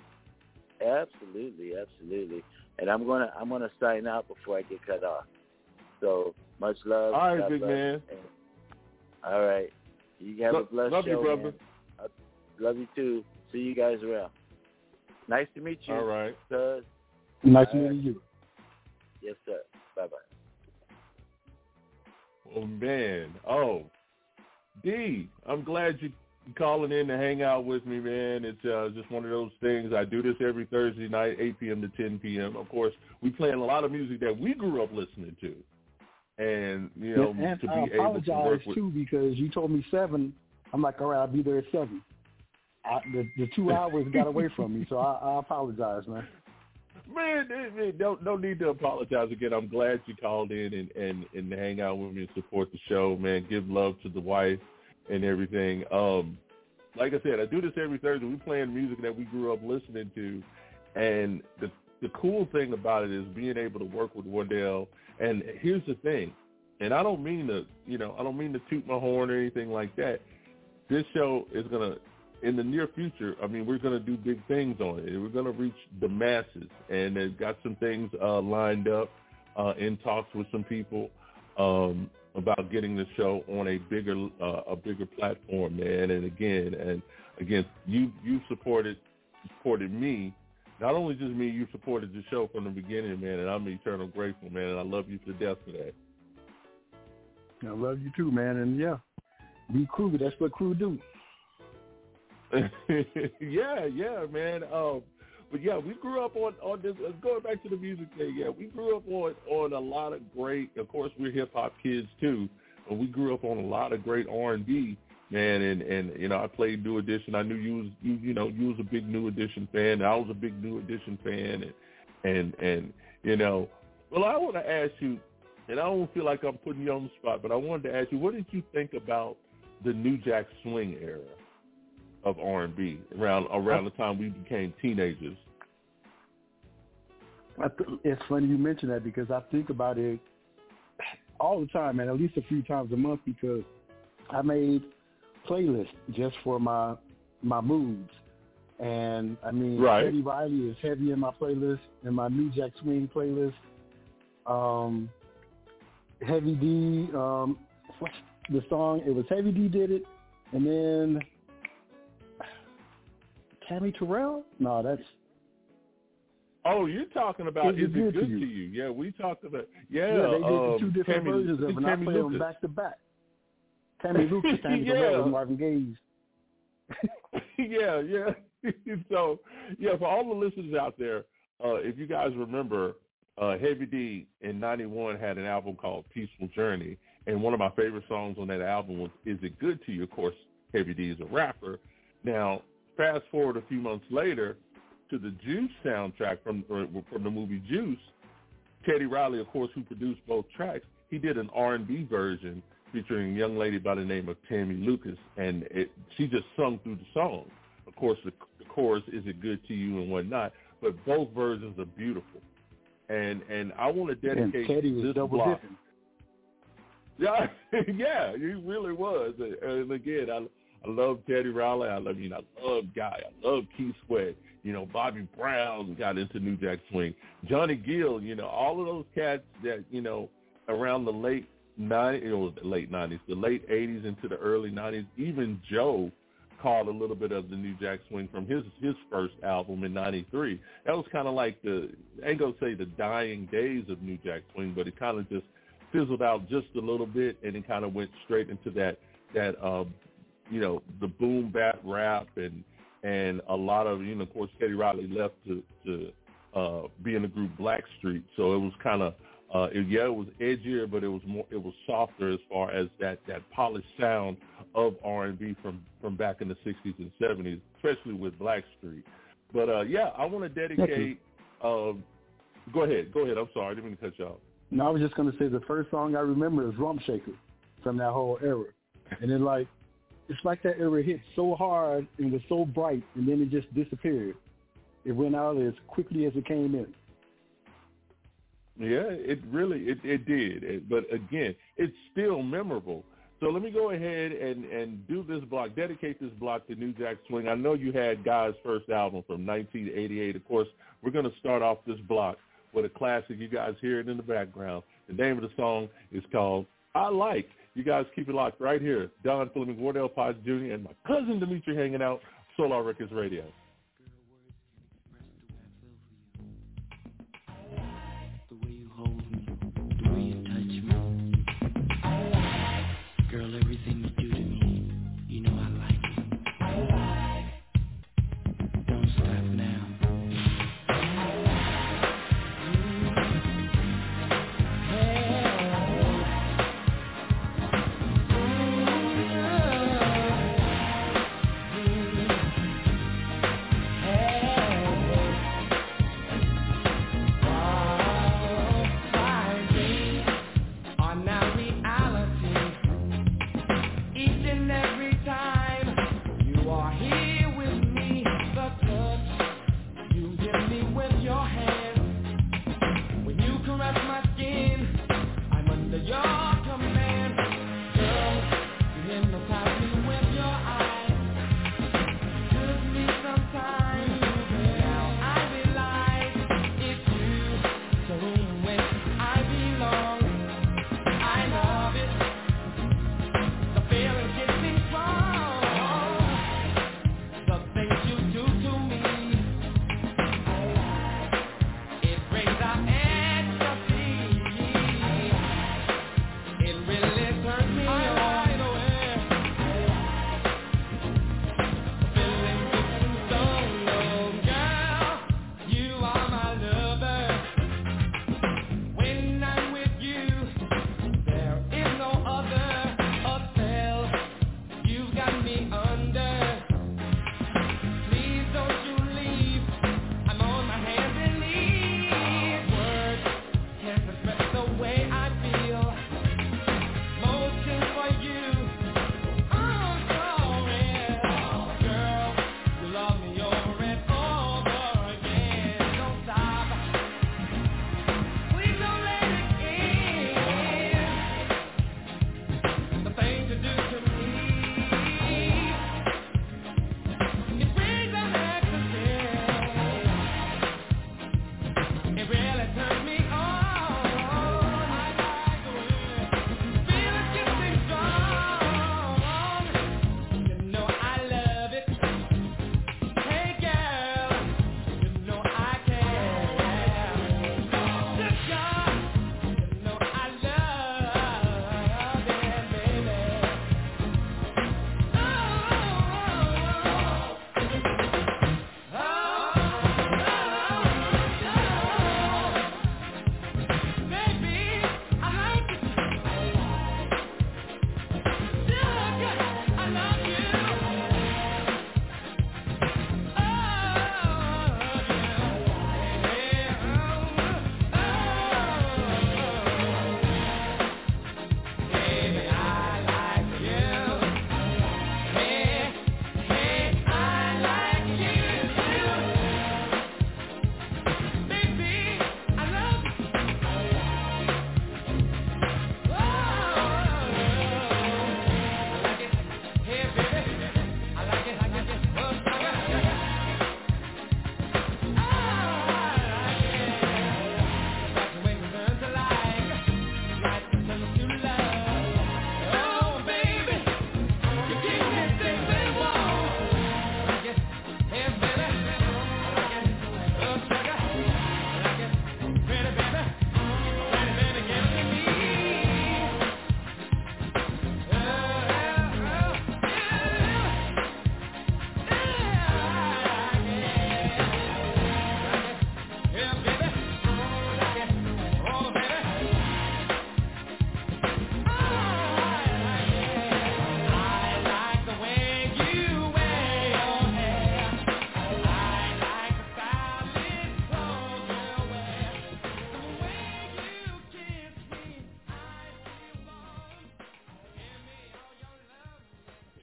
absolutely, absolutely. And I'm gonna I'm gonna sign out before I get cut off. So much love. All right, God big bless, man. and- all right. You have Lo- a blessed love show, you, brother. man. I love you too. See you guys around. Nice to meet you. All right. Sir. Nice All meeting right. you. Yes, sir. Bye-bye. Oh, man. Oh, D, I'm glad you calling in to hang out with me, man. It's uh, just one of those things. I do this every Thursday night, eight p.m. to ten p.m. Of course, we playing a lot of music that we grew up listening to. And, you know, and, and to be I able to apologize, work with... too, because you told me seven. I'm like, all right, I'll be there at seven. I, the, the two hours got away from me, so I, I apologize, man. Man, man, don't no need to apologize again. I'm glad you called in and, and, and hang out with me and support the show, man. Give love to the wife and everything. Um, like I said, I do this every Thursday. We playing music that we grew up listening to, and the the cool thing about it is being able to work with Wardell. And here's the thing, and I don't mean to, you know, I don't mean to toot my horn or anything like that. This show is gonna, in the near future, I mean, we're gonna do big things on it. We're gonna reach the masses, and they've got some things uh, lined up uh, in talks with some people. Um, about getting the show on a bigger uh, a bigger platform, man. And again, and again, you you supported supported me. Not only just me, you supported the show from the beginning, man. And I'm eternal grateful, man. And I love you to death for that. I love you too, man. And yeah, be crew. That's what crew do. yeah, yeah, man. Um, but yeah, we grew up on, on this. Uh, going back to the music thing, yeah, we grew up on, on a lot of great. Of course, we're hip hop kids too, but we grew up on a lot of great R and B, man. And, and you know, I played New Edition. I knew you was you you know you was a big New Edition fan. I was a big New Edition fan, and and and you know, well, I want to ask you, and I don't feel like I'm putting you on the spot, but I wanted to ask you, what did you think about the New Jack Swing era of R and B around around the time we became teenagers? I th- it's funny you mention that because I think about it all the time, man, at least a few times a month, because I made playlists just for my my moods. And, I mean, right. Teddy Riley is heavy in my playlist, in my New Jack Swing playlist. Um, Heavy D, um, the song, it was Heavy D did it, and then Tammy Terrell? No, that's... Oh, you're talking about Is It Good, good to, you? to You? Yeah, we talked about, yeah. Yeah, they did um, the two different Tammy, versions of it, and I Tammy play Lucas. them back to back. Tammy Lucas, Tammy yeah. Terrell, and Marvin Gaye. yeah, yeah. So, yeah, for all the listeners out there, uh, if you guys remember, uh, Heavy D in ninety-one had an album called Peaceful Journey, and one of my favorite songs on that album was Is It Good to You? Of course, Heavy D is a rapper. Now, fast forward a few months later to the Juice soundtrack from from the movie Juice. Teddy Riley, of course, who produced both tracks, he did an R and B version featuring a young lady by the name of Tammy Lucas, and it, she just sung through the song. Of course, the, the chorus, Is It Good to You and whatnot, but both versions are beautiful. And and I want to dedicate and Teddy was this double block. dipping. Yeah, yeah, he really was. And again, I I love Teddy Riley. I love, you know, I love Guy. I love Keith Sweat. You know, Bobby Brown got into New Jack Swing. Johnny Gill, you know, all of those cats that, you know, around the late nineties, it was the late nineties, the late eighties into the early nineties. Even Joe caught a little bit of the New Jack Swing from his his first album in ninety-three. That was kind of like the, I ain't gonna say the dying days of New Jack Swing, but it kind of just fizzled out just a little bit, and it kind of went straight into that that um, you know, the boom bap rap and and a lot of, you know, of course, Teddy Riley left to to uh, be in the group Blackstreet, so it was kind of uh, it, yeah, it was edgier, but it was more, it was softer as far as that that polished sound of R and B from from back in the sixties and seventies, especially with Blackstreet. But uh, yeah, I want to dedicate. Uh, go ahead, go ahead. I'm sorry, I didn't mean to cut you off. No, I was just going to say the first song I remember is Rump Shaker from that whole era. And then, like, it's like that era hit so hard and was so bright, and then it just disappeared. It went out as quickly as it came in. Yeah, it really, it, it did. It, but, again, it's still memorable. So let me go ahead and, and do this block, dedicate this block to New Jack Swing. I know you had Guy's first album from nineteen eighty-eight. Of course, we're going to start off this block with a classic. You guys hear it in the background. The name of the song is called I Like. You guys keep it locked right here. Don Fleming, Wardell Potts Junior, and my cousin Dimitri hanging out, Solar Records Radio.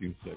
Team Sick.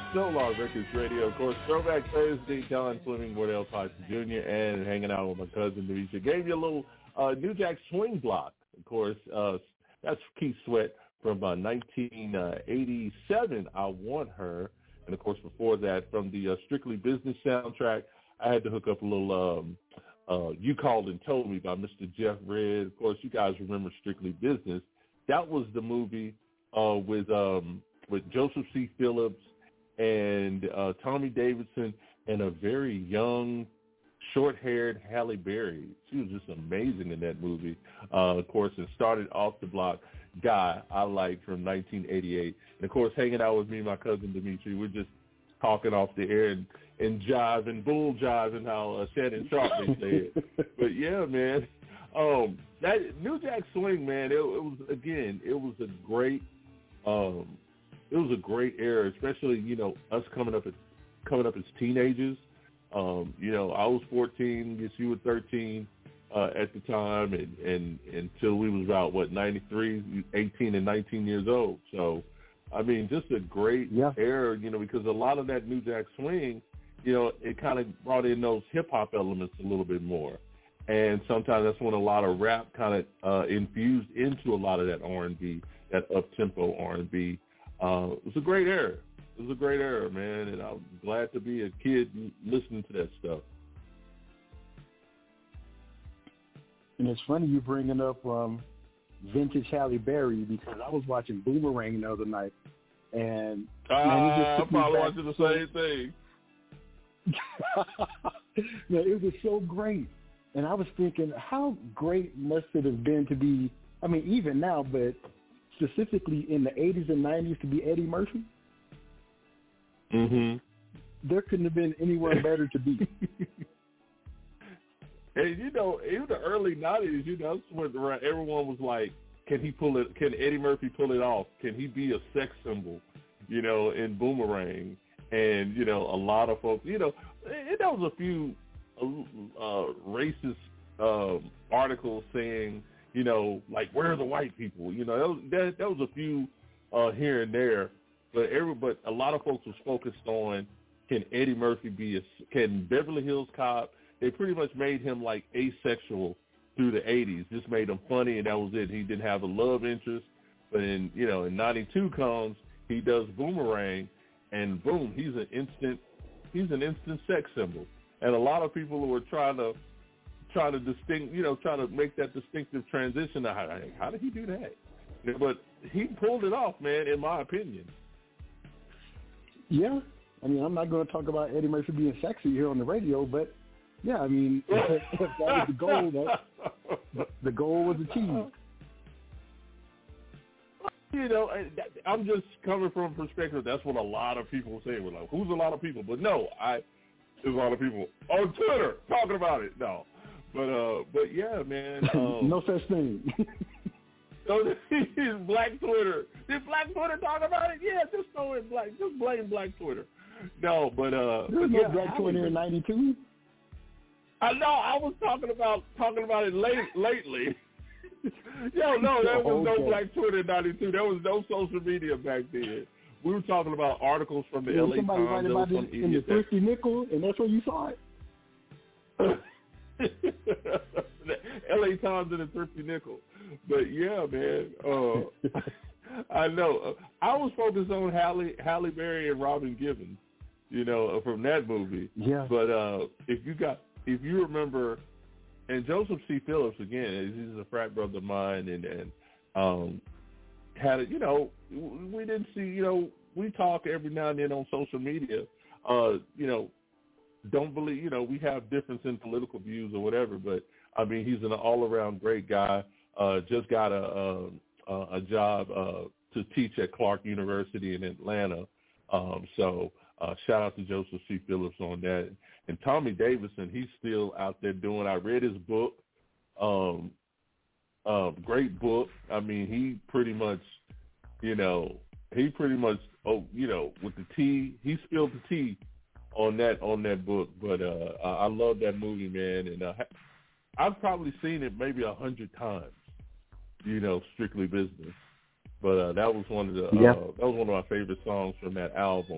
Solar Records Radio. Of course, Throwback Thursday, Don Fleming, Wardell Potts Junior, and hanging out with my cousin, Demetria. Gave you a little uh, New Jack Swing block. Of course, uh, that's Keith Sweat from uh, nineteen eighty-seven, I Want Her. And, of course, before that, from the uh, Strictly Business soundtrack, I had to hook up a little um, uh, You Called and Told Me by Mister Jeff Redd. Of course, you guys remember Strictly Business. That was the movie uh, with um, with Joseph C. Phillips and uh, Tommy Davidson and a very young, short-haired Halle Berry. She was just amazing in that movie. Uh, of course, it started off the block guy I liked from nineteen eighty-eight. And, of course, hanging out with me and my cousin Demetri, we're just talking off the air and, and jiving, bull jiving, how uh, Shannon Sharp they said. But, yeah, man, um, that New Jack Swing, man, it, it was, again, it was a great um, – It was a great era, especially, you know, us coming up as, coming up as teenagers. Um, you know, I was fourteen, I guess you were thirteen uh, at the time, and, and until we was about, what, ninety-three, eighteen and nineteen years old. So, I mean, just a great yeah. era, you know, because a lot of that New Jack Swing, you know, it kind of brought in those hip-hop elements a little bit more. And sometimes that's when a lot of rap kind of uh, infused into a lot of that R and B, that up-tempo R and B. Uh, it was a great era. It was a great era, man, and I'm glad to be a kid listening to that stuff. And it's funny you bringing up um, vintage Halle Berry, because I was watching Boomerang the other night, and uh, man, it just I'm took me probably back watching the so, same thing. man, it was so great, and I was thinking, how great must it have been to be? I mean, even now, but specifically in the eighties and nineties to be Eddie Murphy. Mm-hmm. There couldn't have been anyone better to be. And, you know, in the early nineties, you know, that's when everyone was like, can he pull it, can Eddie Murphy pull it off? Can he be a sex symbol, you know, in Boomerang? And, you know, a lot of folks, you know, and there was a few uh, racist uh, articles saying, you know, like, where are the white people? You know, that was, that, that was a few uh, here and there, but every but a lot of folks was focused on, can Eddie Murphy be a, can Beverly Hills Cop? They pretty much made him like asexual through the eighties, just made him funny, and that was it. He didn't have a love interest, but in you know in ninety-two comes, he does Boomerang, and boom, he's an instant he's an instant sex symbol, and a lot of people were trying to. Trying to distinct, you know, trying to make that distinctive transition. How, how did he do that? But he pulled it off, man, in my opinion. Yeah. I mean, I'm not going to talk about Eddie Murphy being sexy here on the radio, but, yeah, I mean, if, if that was the goal, that, the goal was achieved. You know, I'm just coming from a perspective, that's what a lot of people say. We're like, who's a lot of people? But, no, I there's a lot of people on Twitter talking about it. No. But uh, but yeah, man. Um, no such thing. So Black Twitter. Did Black Twitter talk about it? Yeah, just throw it black. Just blame Black Twitter. No, but uh, there was no yeah, Black Twitter in ninety-two. I know. I was talking about talking about it late lately. Yo, no, there was okay. no Black Twitter in ninety-two. There was no social media back then. We were talking about articles from the yeah, L A somebody Times. Somebody write about it in the Thrifty Nickel, and that's where you saw it. L A Times and the Thrifty Nickel. But yeah, man, uh, I know. I was focused on Halle, Halle Berry and Robin Givens, you know, from that movie. Yeah. But uh, if you got, if you remember, and Joseph C. Phillips again, he's a frat brother of mine, and and um, had it, you know, we didn't see, you know, we talk every now and then on social media, uh, you know. Don't believe, you know, we have difference in political views or whatever, but, I mean, he's an all-around great guy, uh, just got a a, a job uh, to teach at Clark University in Atlanta. Um, so uh, shout out to Joseph C. Phillips on that. And Tommy Davidson, he's still out there doing, I read his book, um, uh, great book. I mean, he pretty much, you know, he pretty much, oh, you know, with the tea, he spilled the tea on that on that book, but uh, I love that movie, man, and uh, I've probably seen it maybe a hundred times. You know, Strictly Business, but uh, that was one of the uh, yeah. that was one of my favorite songs from that album.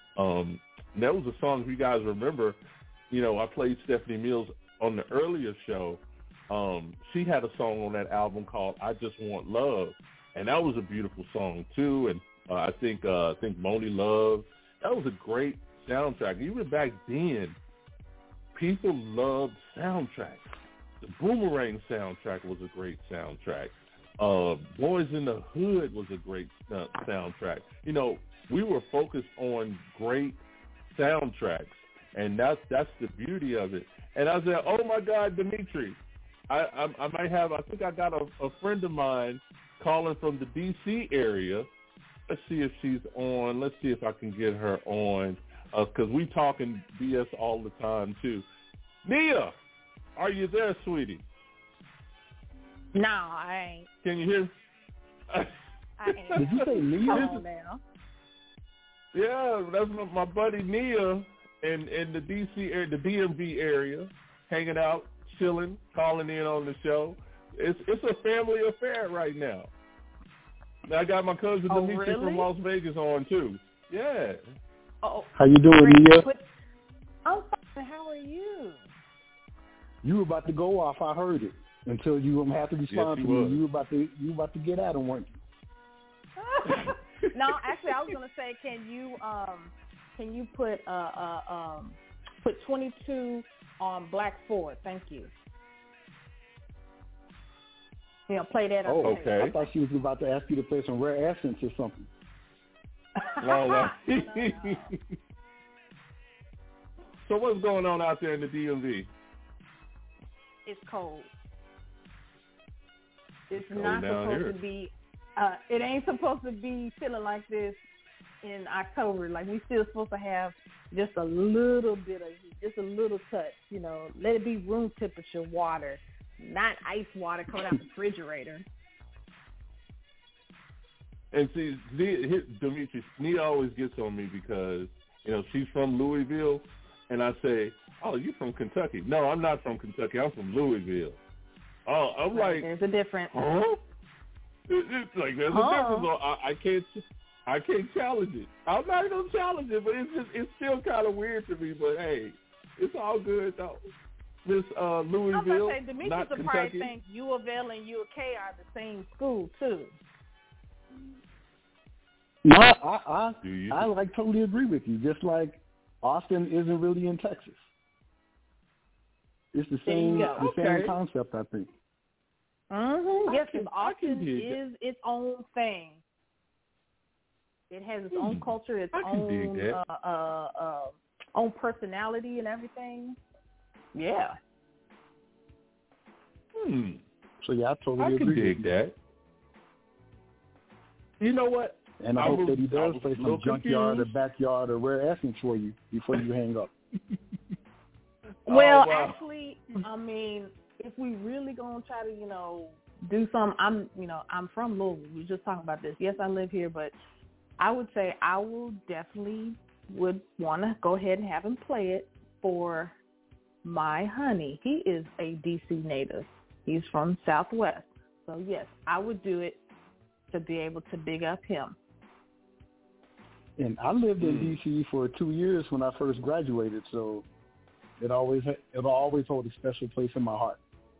Um, and that was a song, if you guys remember, you know, I played Stephanie Mills on the earlier show. Um, she had a song on that album called I Just Want Love, and that was a beautiful song, too. And uh, I think uh, I think Moni Love, that was a great soundtrack. Even back then, people loved soundtracks. The Boomerang soundtrack was a great soundtrack. Uh, Boys in the Hood was a great uh, soundtrack. You know, we were focused on great soundtracks, and that's that's the beauty of it. And I said, oh my God, Dimitri, I I, I might have. I think I got a, a friend of mine calling from the D C area. Let's see if she's on. Let's see if I can get her on, because uh, we talking B S all the time too. Nia, are you there, sweetie? No, I ain't. Can you hear? I ain't. Did you say Nia? Come on now. Yeah, that's my, my buddy Nia in, in the D C area, the D M V area, hanging out, chilling, calling in on the show. It's it's a family affair right now. Now, I got my cousin Oh, Dimitri really? from Las Vegas on too. Yeah. Oh, How you doing, great. Nia? Put- I'm fine. How are you? You were about to go off. I heard it until you don't have to respond Yes, to you me. was. You were about to you were about to get at him, weren't you? No, actually, I was gonna say, can you um, can you put uh, uh um, put twenty-two on Black Ford? Thank you. You know, play that. Oh, on tape. okay. I thought she was about to ask you to play some Rare Essence or something. No, no. No, no. So what's going on out there in the D M V? It's cold. It's Cold not down supposed here. to be. Uh, it ain't supposed to be feeling like this in October. Like, we still supposed to have just a little bit of heat, just a little touch. You know, let it be room temperature water, not ice water coming out the refrigerator. And see, Nia, Dimitri, Nia always gets on me because, you know, she's from Louisville, and I say, oh, you from Kentucky. No, I'm not from Kentucky. I'm from Louisville. Oh, I'm Right, like, there's a difference. huh? It, it's like, there's Huh? a difference. So I, I can't I can't challenge it. I'm not going to challenge it, but it's just, it's still kind of weird to me. But, hey, it's all good, though. Miss uh, Louisville, I was going to say, Demetrius not will Kentucky. probably think U of L and U of K are the same school, too. No, I I, Do you? I like totally agree with you. Just like Austin isn't really in Texas. It's the There you same go. the Okay. same concept, I think. Mm-hmm. I Yes, can- because I can Austin dig that. is its own thing. It has its own Hmm. culture, its I can dig own that. uh, uh, uh, own personality and everything. Yeah. Hmm. So yeah, I totally I can agree dig with you. that. You know what? And I, I hope was- that he I does was play a some little junkyard confused. or backyard or Rare Essence for you before you hang up. Well, Oh, wow. actually, I mean, if we really gonna try to, you know, do some, I'm, you know, I'm from Louisville. We were just talking about this. Yes, I live here, but I would say I will definitely would want to go ahead and have him play it for my honey. He is a D C native. He's from Southwest. So, yes, I would do it to be able to big up him. And I lived in Hmm. D C for two years when I first graduated, so it always it'll always hold a special place in my heart.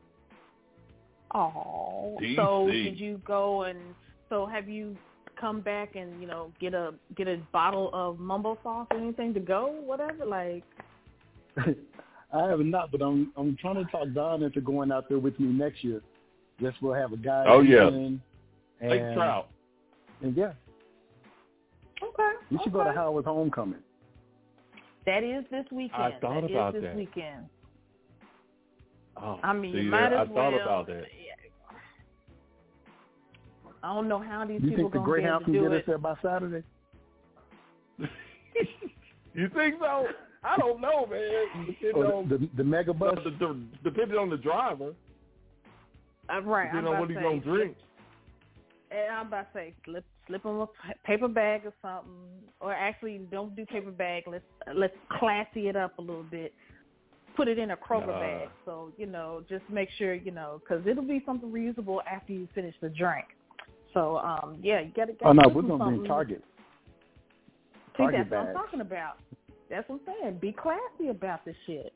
Oh, D C. so did you go and so have you come back and you know get a get a bottle of mumbo sauce or anything to go, whatever? Like, I have not, but I'm I'm trying to talk Don into going out there with me next year. Yes, we'll have a guy. Oh, yeah. in, and, Lake Trout. And yeah, okay, we should go to Howard's homecoming. that is this weekend. I thought That is about this that. weekend. Oh, I mean, see you there, might I as thought well. about that. I don't know how these You people think the gonna be able Greyhound to can do get it. us there by Saturday? You think so? I don't know, man. Depending Or on the, the, the mega bus? the, the, depending on the driver. Uh, right, I'm Depending on about what to he's say, gonna drink. And I'm about to say, slip, slip him a p- paper bag or something, or actually, don't do paper bag. Let's let's classy it up a little bit. Put it in a Kroger Nah. bag, so you know, just make sure you know, because it'll be something reusable after you finish the drink. So, um, yeah, you gotta. Oh no, gotta we're do gonna be in something. Target. Target that's bag. what I'm talking about. That's what I'm saying. Be classy about this shit.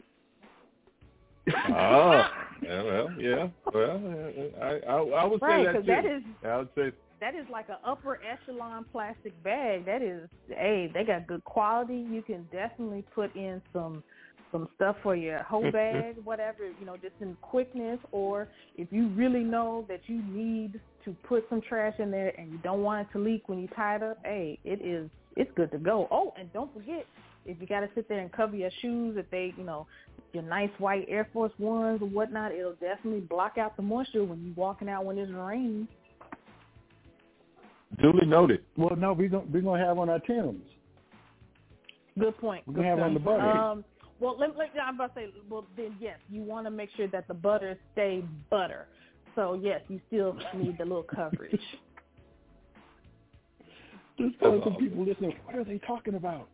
Oh, yeah, well, yeah, well, I, I, I would Right, say that 'cause too. that is- I would say That is like an upper echelon plastic bag. That is, hey, they got good quality. You can definitely put in some some stuff for your whole bag, whatever, you know, just in quickness. Or if you really know that you need to put some trash in there and you don't want it to leak when you tie it up, hey, it is, it's good to go. Oh, and don't forget, if you got to sit there and cover your shoes, if they, you know, your nice white Air Force Ones or whatnot, it'll definitely block out the moisture when you're walking out when it's raining. duly noted. Well, no, we're going we're gonna have on our Timbs. Good point. We're Good gonna have point. on the butter. Um, well, let, let, I'm about to say, well, then yes, you want to make sure that the butter stay butter. So yes, you still need the little coverage. There's probably some people listening. What are they talking about?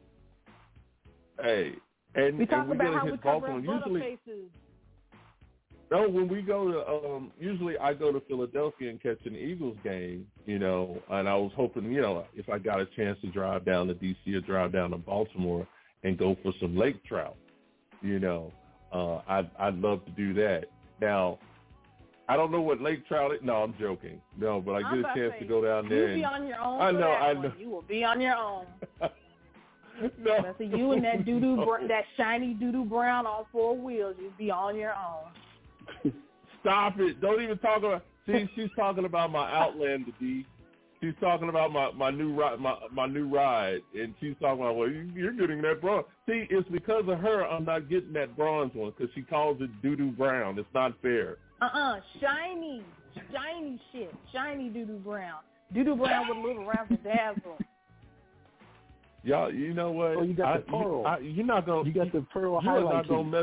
Hey, and We talk and we about gotta how hit we cover Baltimore. our butter Usually, faces. no, when we go to, um, usually I go to Philadelphia and catch an Eagles game, you know, and I was hoping, you know, if I got a chance to drive down to D C or drive down to Baltimore and go for some lake trout, you know, uh, I'd, I'd love to do that. Now, I don't know what lake trout is. No, I'm joking. No, but I I'm get a about chance say, to go down there. You'll be and, on your own. I for know, that I one. know. You will be on your own. No. That's a you and that doo doo, br- that shiny doo doo brown on four wheels. You'll be on your own. Stop it. Don't even talk about. See, she's talking about my Outlander, D. She's talking about my, my new ride, my my new ride, and she's talking about, well, you, you're getting that bronze. See, it's because of her I'm not getting that bronze one because she calls it doo-doo brown. It's not fair. Uh-uh, shiny, shiny shit, shiny doo-doo brown. Doo-doo brown with a little razzle-dazzle. Y'all, you know what? Oh, you got I, the pearl. You, I, you're not going You got the pearl You're highlight. not going to mess.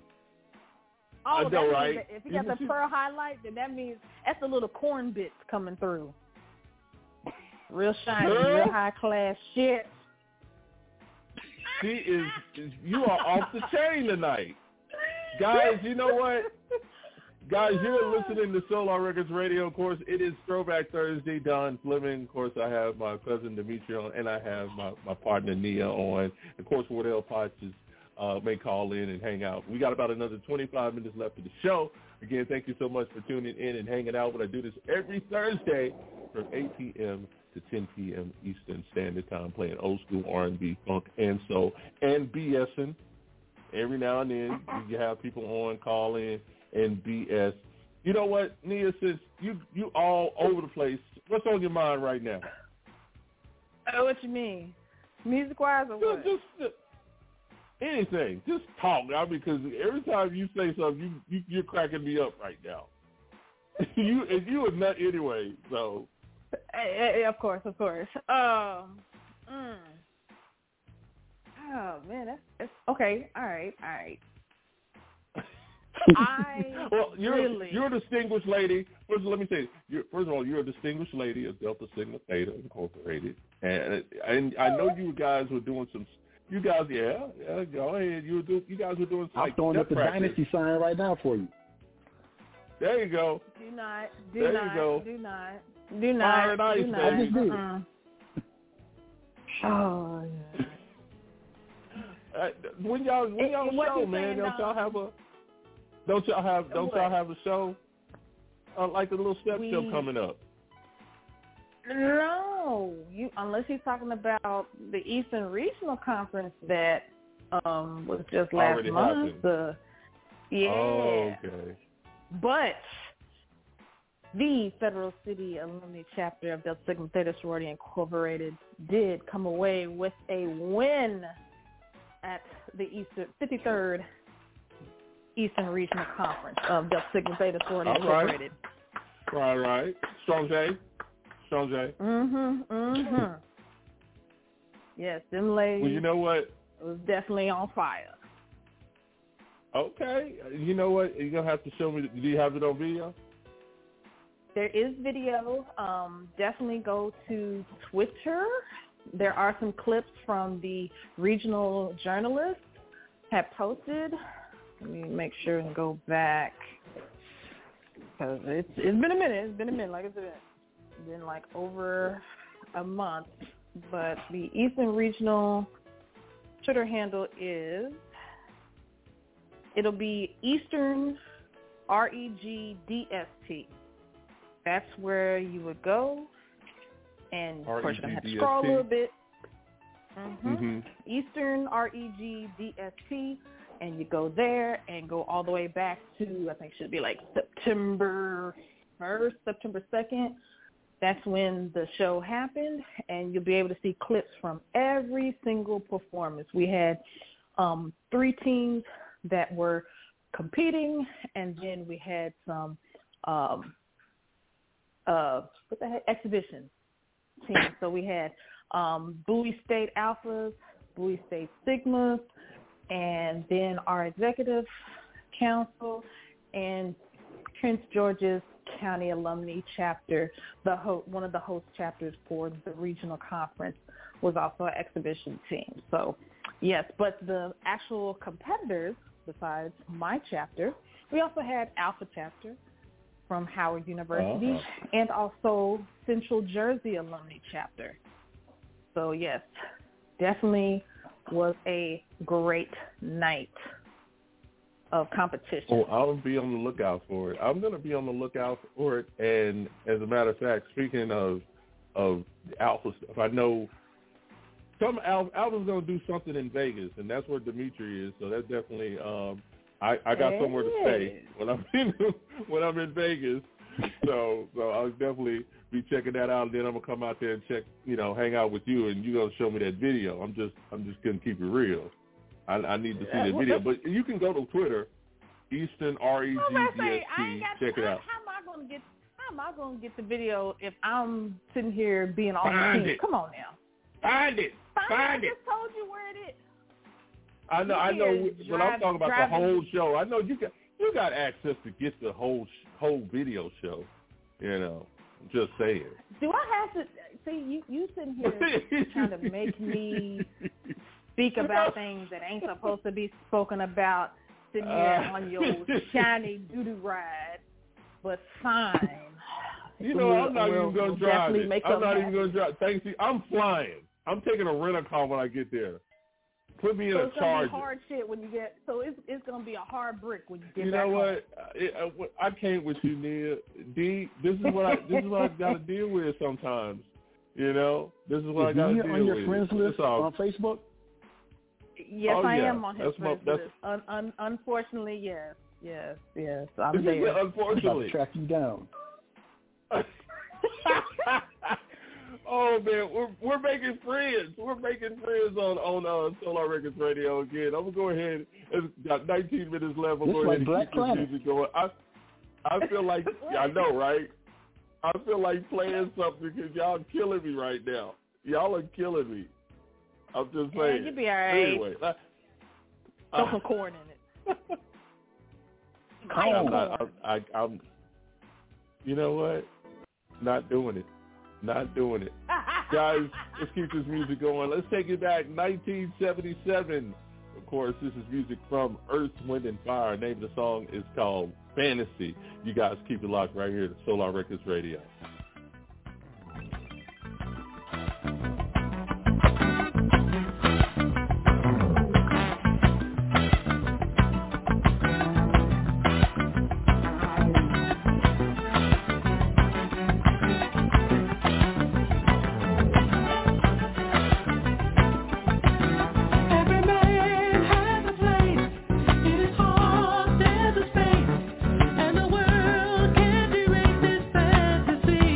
Oh, I that know, means right? that if you got Even the she- pearl highlight, then that means that's the little corn bits coming through. Real shiny, Girl. real high-class shit. She is, is, you are off the chain tonight. Guys, you know what? Guys, you're listening to Solar Records Radio. Of course, it is Throwback Thursday. Don Fleming. Of course, I have my cousin Dimitri on, and I have my, my partner Nia on. Of course, Wardell Potts is, uh, may call in and hang out. We got about another twenty-five minutes left of the show. Again, thank you so much for tuning in and hanging out. But I do this every Thursday from eight p.m. to ten p.m. Eastern Standard Time, playing old school R and B, funk, and soul, and BSing. Every now and then, you have people on, call in, and B S. You know what, Nia, since you you all over the place, what's on your mind right now? Oh, what you mean? Music-wise or what? Just, just anything. Just talk. I mean, because every time you say something, you, you you're cracking me up right now. you and you a nut anyway, so. Uh, of course, of course. Um, mm. Oh man, that's, that's okay. All right, all right. I well, you're really, you're a distinguished lady. First, let me say, you're, first of all, you're a distinguished lady of Delta Sigma Theta Incorporated, and and I know you guys were doing some. You guys, yeah, yeah, go ahead. You were do, you guys were doing some. I'm like, throwing step up the practice. dynasty sign right now for you. There you go. do not, do There not, you go. do not, do not, Fire and ice, do not. baby. Uh-uh. Oh yeah. Uh, when y'all when y'all And what show, you man, saying, don't y'all Dom? have a don't y'all have don't What? y'all have a show uh, like a little step We- show coming up? No, you unless you're talking about the Eastern Regional Conference that um was just last Already month. happened. The yeah, Oh, okay. but the Federal City Alumni Chapter of Delta Sigma Theta Sorority Incorporated did come away with a win at the Eastern fifty-third Eastern Regional Conference of Delta Sigma Theta Sorority All right. Incorporated. Right, right. Strong J. Strong J. Mhm, mhm. Yes, them ladies. Well, you know what? It was definitely on fire. Okay. You know what? You're going to have to show me. Do you have it on video? There is video. Um, definitely go to Twitter. There are some clips from the regional journalists have posted. Let me make sure and go back because it's it's been a minute. It's been a minute. Like I said, it's been like over a month but the Eastern Regional Twitter handle is, it'll be Eastern R E G D S T. That's where you would go. And, of course, you're going to have to scroll a little bit. Mm-hmm. Mm-hmm. Eastern R E G D S T. And you go there and go all the way back to, I think it should be like September first, September second. That's when the show happened, and you'll be able to see clips from every single performance. We had um, three teams that were competing, and then we had some, um, uh, what the heck, exhibition teams. So we had um, Bowie State Alphas, Bowie State Sigmas, and then our executive council and Prince George's County Alumni Chapter, the ho- one of the host chapters for the regional conference, was also an exhibition team. So, yes, but the actual competitors, besides my chapter, we also had Alpha Chapter from Howard University uh-huh. and also Central Jersey Alumni Chapter. So, yes, definitely was a great night of competition. Oh, I'll be on the lookout for it. I'm going to be on the lookout for it. And as a matter of fact, speaking of of Alpha stuff, I know some Al- Alpha's going to do something in Vegas, and that's where Dimitri is. So that's definitely um, I, I got hey. somewhere to stay when I'm in when I'm in Vegas. So so I'll definitely be checking that out, and then I'm gonna come out there and check, you know, hang out with you, and you're gonna show me that video. I'm just I'm just gonna keep it real. I, I need to see yeah, the video, but you can go to Twitter, Eastern R E G D S T. Check it out. How am I gonna get How am I gonna get the video if I'm sitting here being on Find the team? it. Come on now. Find it. Find, Find it. it. I just told you where it is. I know. I know. But I'm talking about driving. the whole show. I know you got you got access to get the whole whole video show. You know, just saying. Do I have to see you? You sitting here trying to make me speak about things that ain't supposed to be spoken about, sitting here uh, on your shiny doo-doo ride. But fine. You know, we'll, I'm not we'll, even going to we'll drive it. I'm not happen. even going to drive. Thanks. I'm flying. I'm taking a rental car when I get there. Put me in so a it's Charger. It's gonna be hard shit when you get. So it's it's gonna be a hard brick when you get you back know home. what? I, I, I can't with you, Nia. D. This is what I this is what I got to deal with sometimes. You know, this is what is I got to deal with. on your friends list on Facebook? Yes, oh, I yeah. am on his that's friends my, list. Un, un, unfortunately, yes, yes, yes. I'm there. Yeah, unfortunately, I'm track you down. Oh man, we're we're making friends. We're making friends on on uh, Solar Records Radio again. I'm gonna go ahead. It's got nineteen minutes left. I'm going like ahead and keep this music going. I I feel like yeah, I know, right? I feel like playing something because y'all killing me right now. Y'all are killing me. I'm just saying. Yeah, you'll be all right. Anyway, I, Throw some corn in it. I'm not, I, I, I'm. You know what? Not doing it. Not doing it. Guys, let's keep this music going. Let's take it back. nineteen seventy-seven. Of course, this is music from Earth, Wind, and Fire. The name of the song is called Fantasy. You guys keep it locked right here to Solar Records Radio. And the world can't erase this fantasy.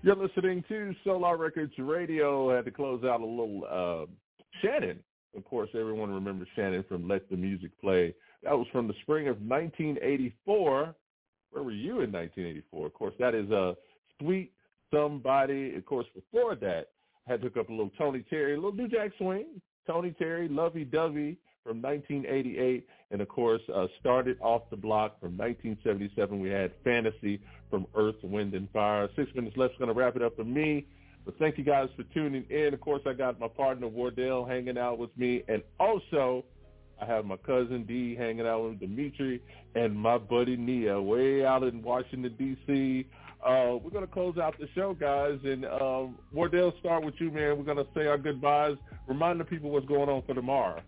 You're listening to Solar Records Radio. I had to close out a little uh, Shannon. Of course, everyone remembers Shannon from Let the Music Play. That was from the spring of nineteen eighty-four. Where were you in nineteen eighty-four? Of course, that is uh, Sweet Somebody. Of course, before that, I had to hook up a little Tony Terry, a little New Jack Swing. Tony Terry, Lovey Dovey from nineteen eighty-eight. And, of course, uh, Started Off the Block from nineteen seventy-seven. We had Fantasy from Earth, Wind, and Fire. Six minutes left is going to wrap it up for me. But thank you guys for tuning in. Of course, I got my partner Wardell hanging out with me. And also, I have my cousin D hanging out with Dimitri and my buddy Nia way out in Washington, D C Uh, we're going to close out the show, guys. And uh, Wardell, start with you, man. We're going to say our goodbyes. Remind the people what's going on for tomorrow.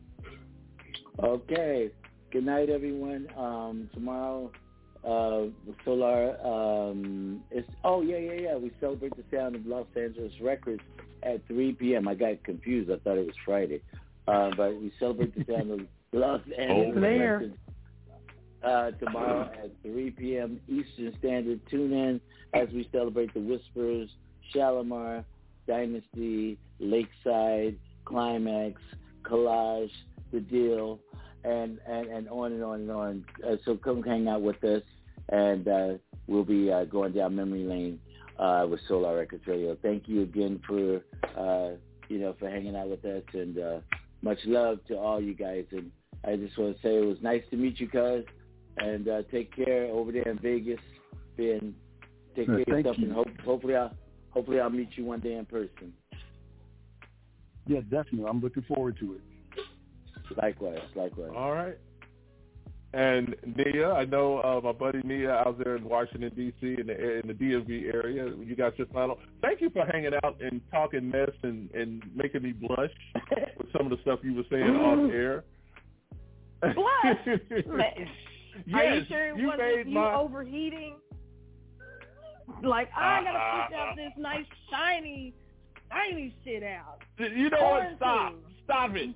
Okay. Good night, everyone. Um, tomorrow, uh, Solar, um, it's, oh, yeah, yeah, yeah. We celebrate the sound of Los Angeles Records at three p.m. I got confused. I thought it was Friday. Uh, but we celebrate the sound of Los Angeles oh, Records uh, tomorrow at three p.m. Eastern Standard. Tune in as we celebrate the Whispers, Shalimar, Dynasty, Lakeside, Climax, Collage, The Deal, and, and, and on and on and on. Uh, so come hang out with us, and uh, we'll be uh, going down memory lane uh, with Solar Records Radio. Thank you again for, uh, you know, for hanging out with us, and uh, much love to all you guys. And I just want to say it was nice to meet you, cuz, and uh, take care over there in Vegas. Ben, take care of yourself, you. and hope, hopefully I'll hopefully I'll meet you one day in person. Yeah, definitely. I'm looking forward to it. Likewise, likewise. All right. And Nia, I know uh, my buddy Nia out there in Washington, D C, in the in the D M V area. You got your final. Thank you for hanging out and talking mess and, and making me blush with some of the stuff you were saying off air. Blush? Yes, Are you sure it you wasn't made you my... overheating? Like, oh, I gotta push out this nice shiny, shiny shit out. You know what? Stop. Stop it.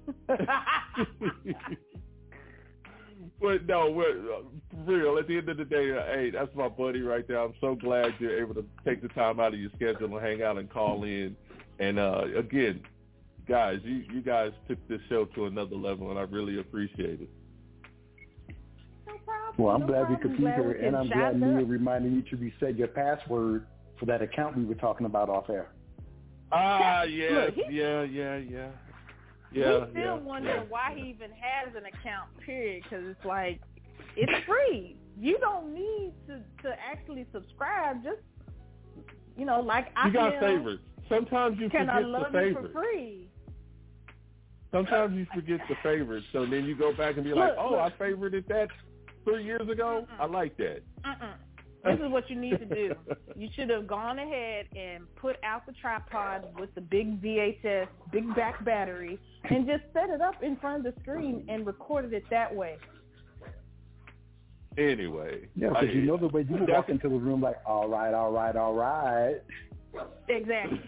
But no, we're, uh, for real, at the end of the day, uh, hey, that's my buddy right there. I'm so glad you're able to take the time out of your schedule and hang out and call in. And, uh, again, guys, you, you guys took this show to another level, and I really appreciate it. No problem. Well, I'm no glad we problem. could see Glad her, we and I'm can glad chat Nia up. reminded you to reset your password for that account we were talking about off air. Ah, yeah, Look, he- yeah, yeah, yeah. We Yeah, still yeah, wonder yeah. why he even has an account, period, because it's like, it's free. You don't need to, to actually subscribe. Just, you know, like I You got feel, favorites. Sometimes you can forget I the love you favorites. for free? Sometimes you forget the favorites, so then you go back and be like, Look, oh, look. I favorited that three years ago. I like that. Uh-uh. This is what you need to do. You should have gone ahead and put out the tripod with the big V H S, big back battery, and just set it up in front of the screen and recorded it that way. Anyway. Yeah, because you know the way you That's- walk into the room like, all right, all right, all right. Exactly.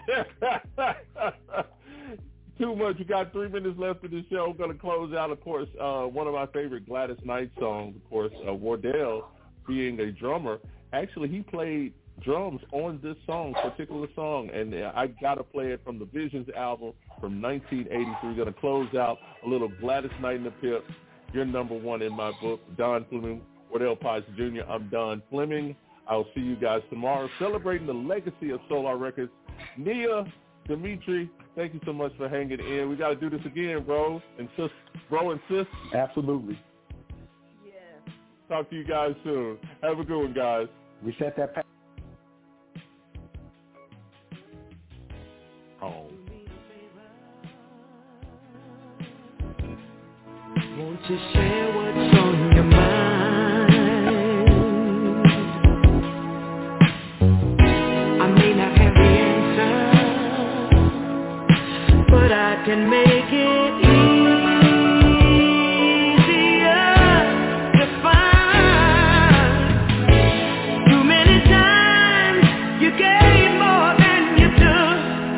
Too much. We got three minutes left of the show. I'm going to close out, of course, uh, one of my favorite Gladys Knight songs, of course, uh, Wardell, being a drummer. Actually, he played drums on this song, particular song, and I got to play it from the Visions album from nineteen eighty-three. We're going to close out a little Gladys Knight and the Pips. You're number one in my book, Don Fleming, Wardell Paz Junior I'm Don Fleming. I'll see you guys tomorrow celebrating the legacy of Solar Records. Nia, Dimitri, thank you so much for hanging in. We got to do this again, bro and sis, bro and sis. Absolutely. Yeah. Talk to you guys soon. Have a good one, guys. Reset that pa- Oh. Won't you share what's on your mind? I may not have the answer, but I can make it easier to find. Too many times you gave more than you took.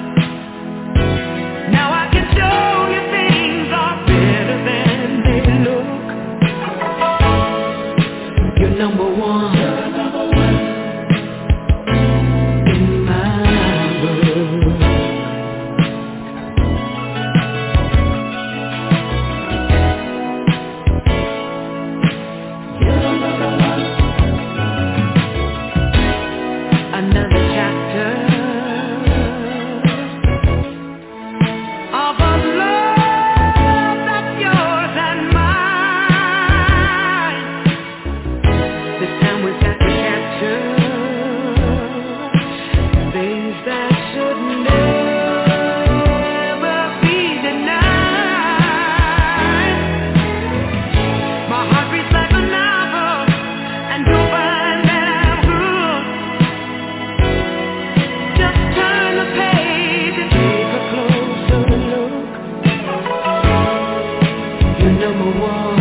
Now I can show you things are better than they look. You're number one. You're number one. In whoa.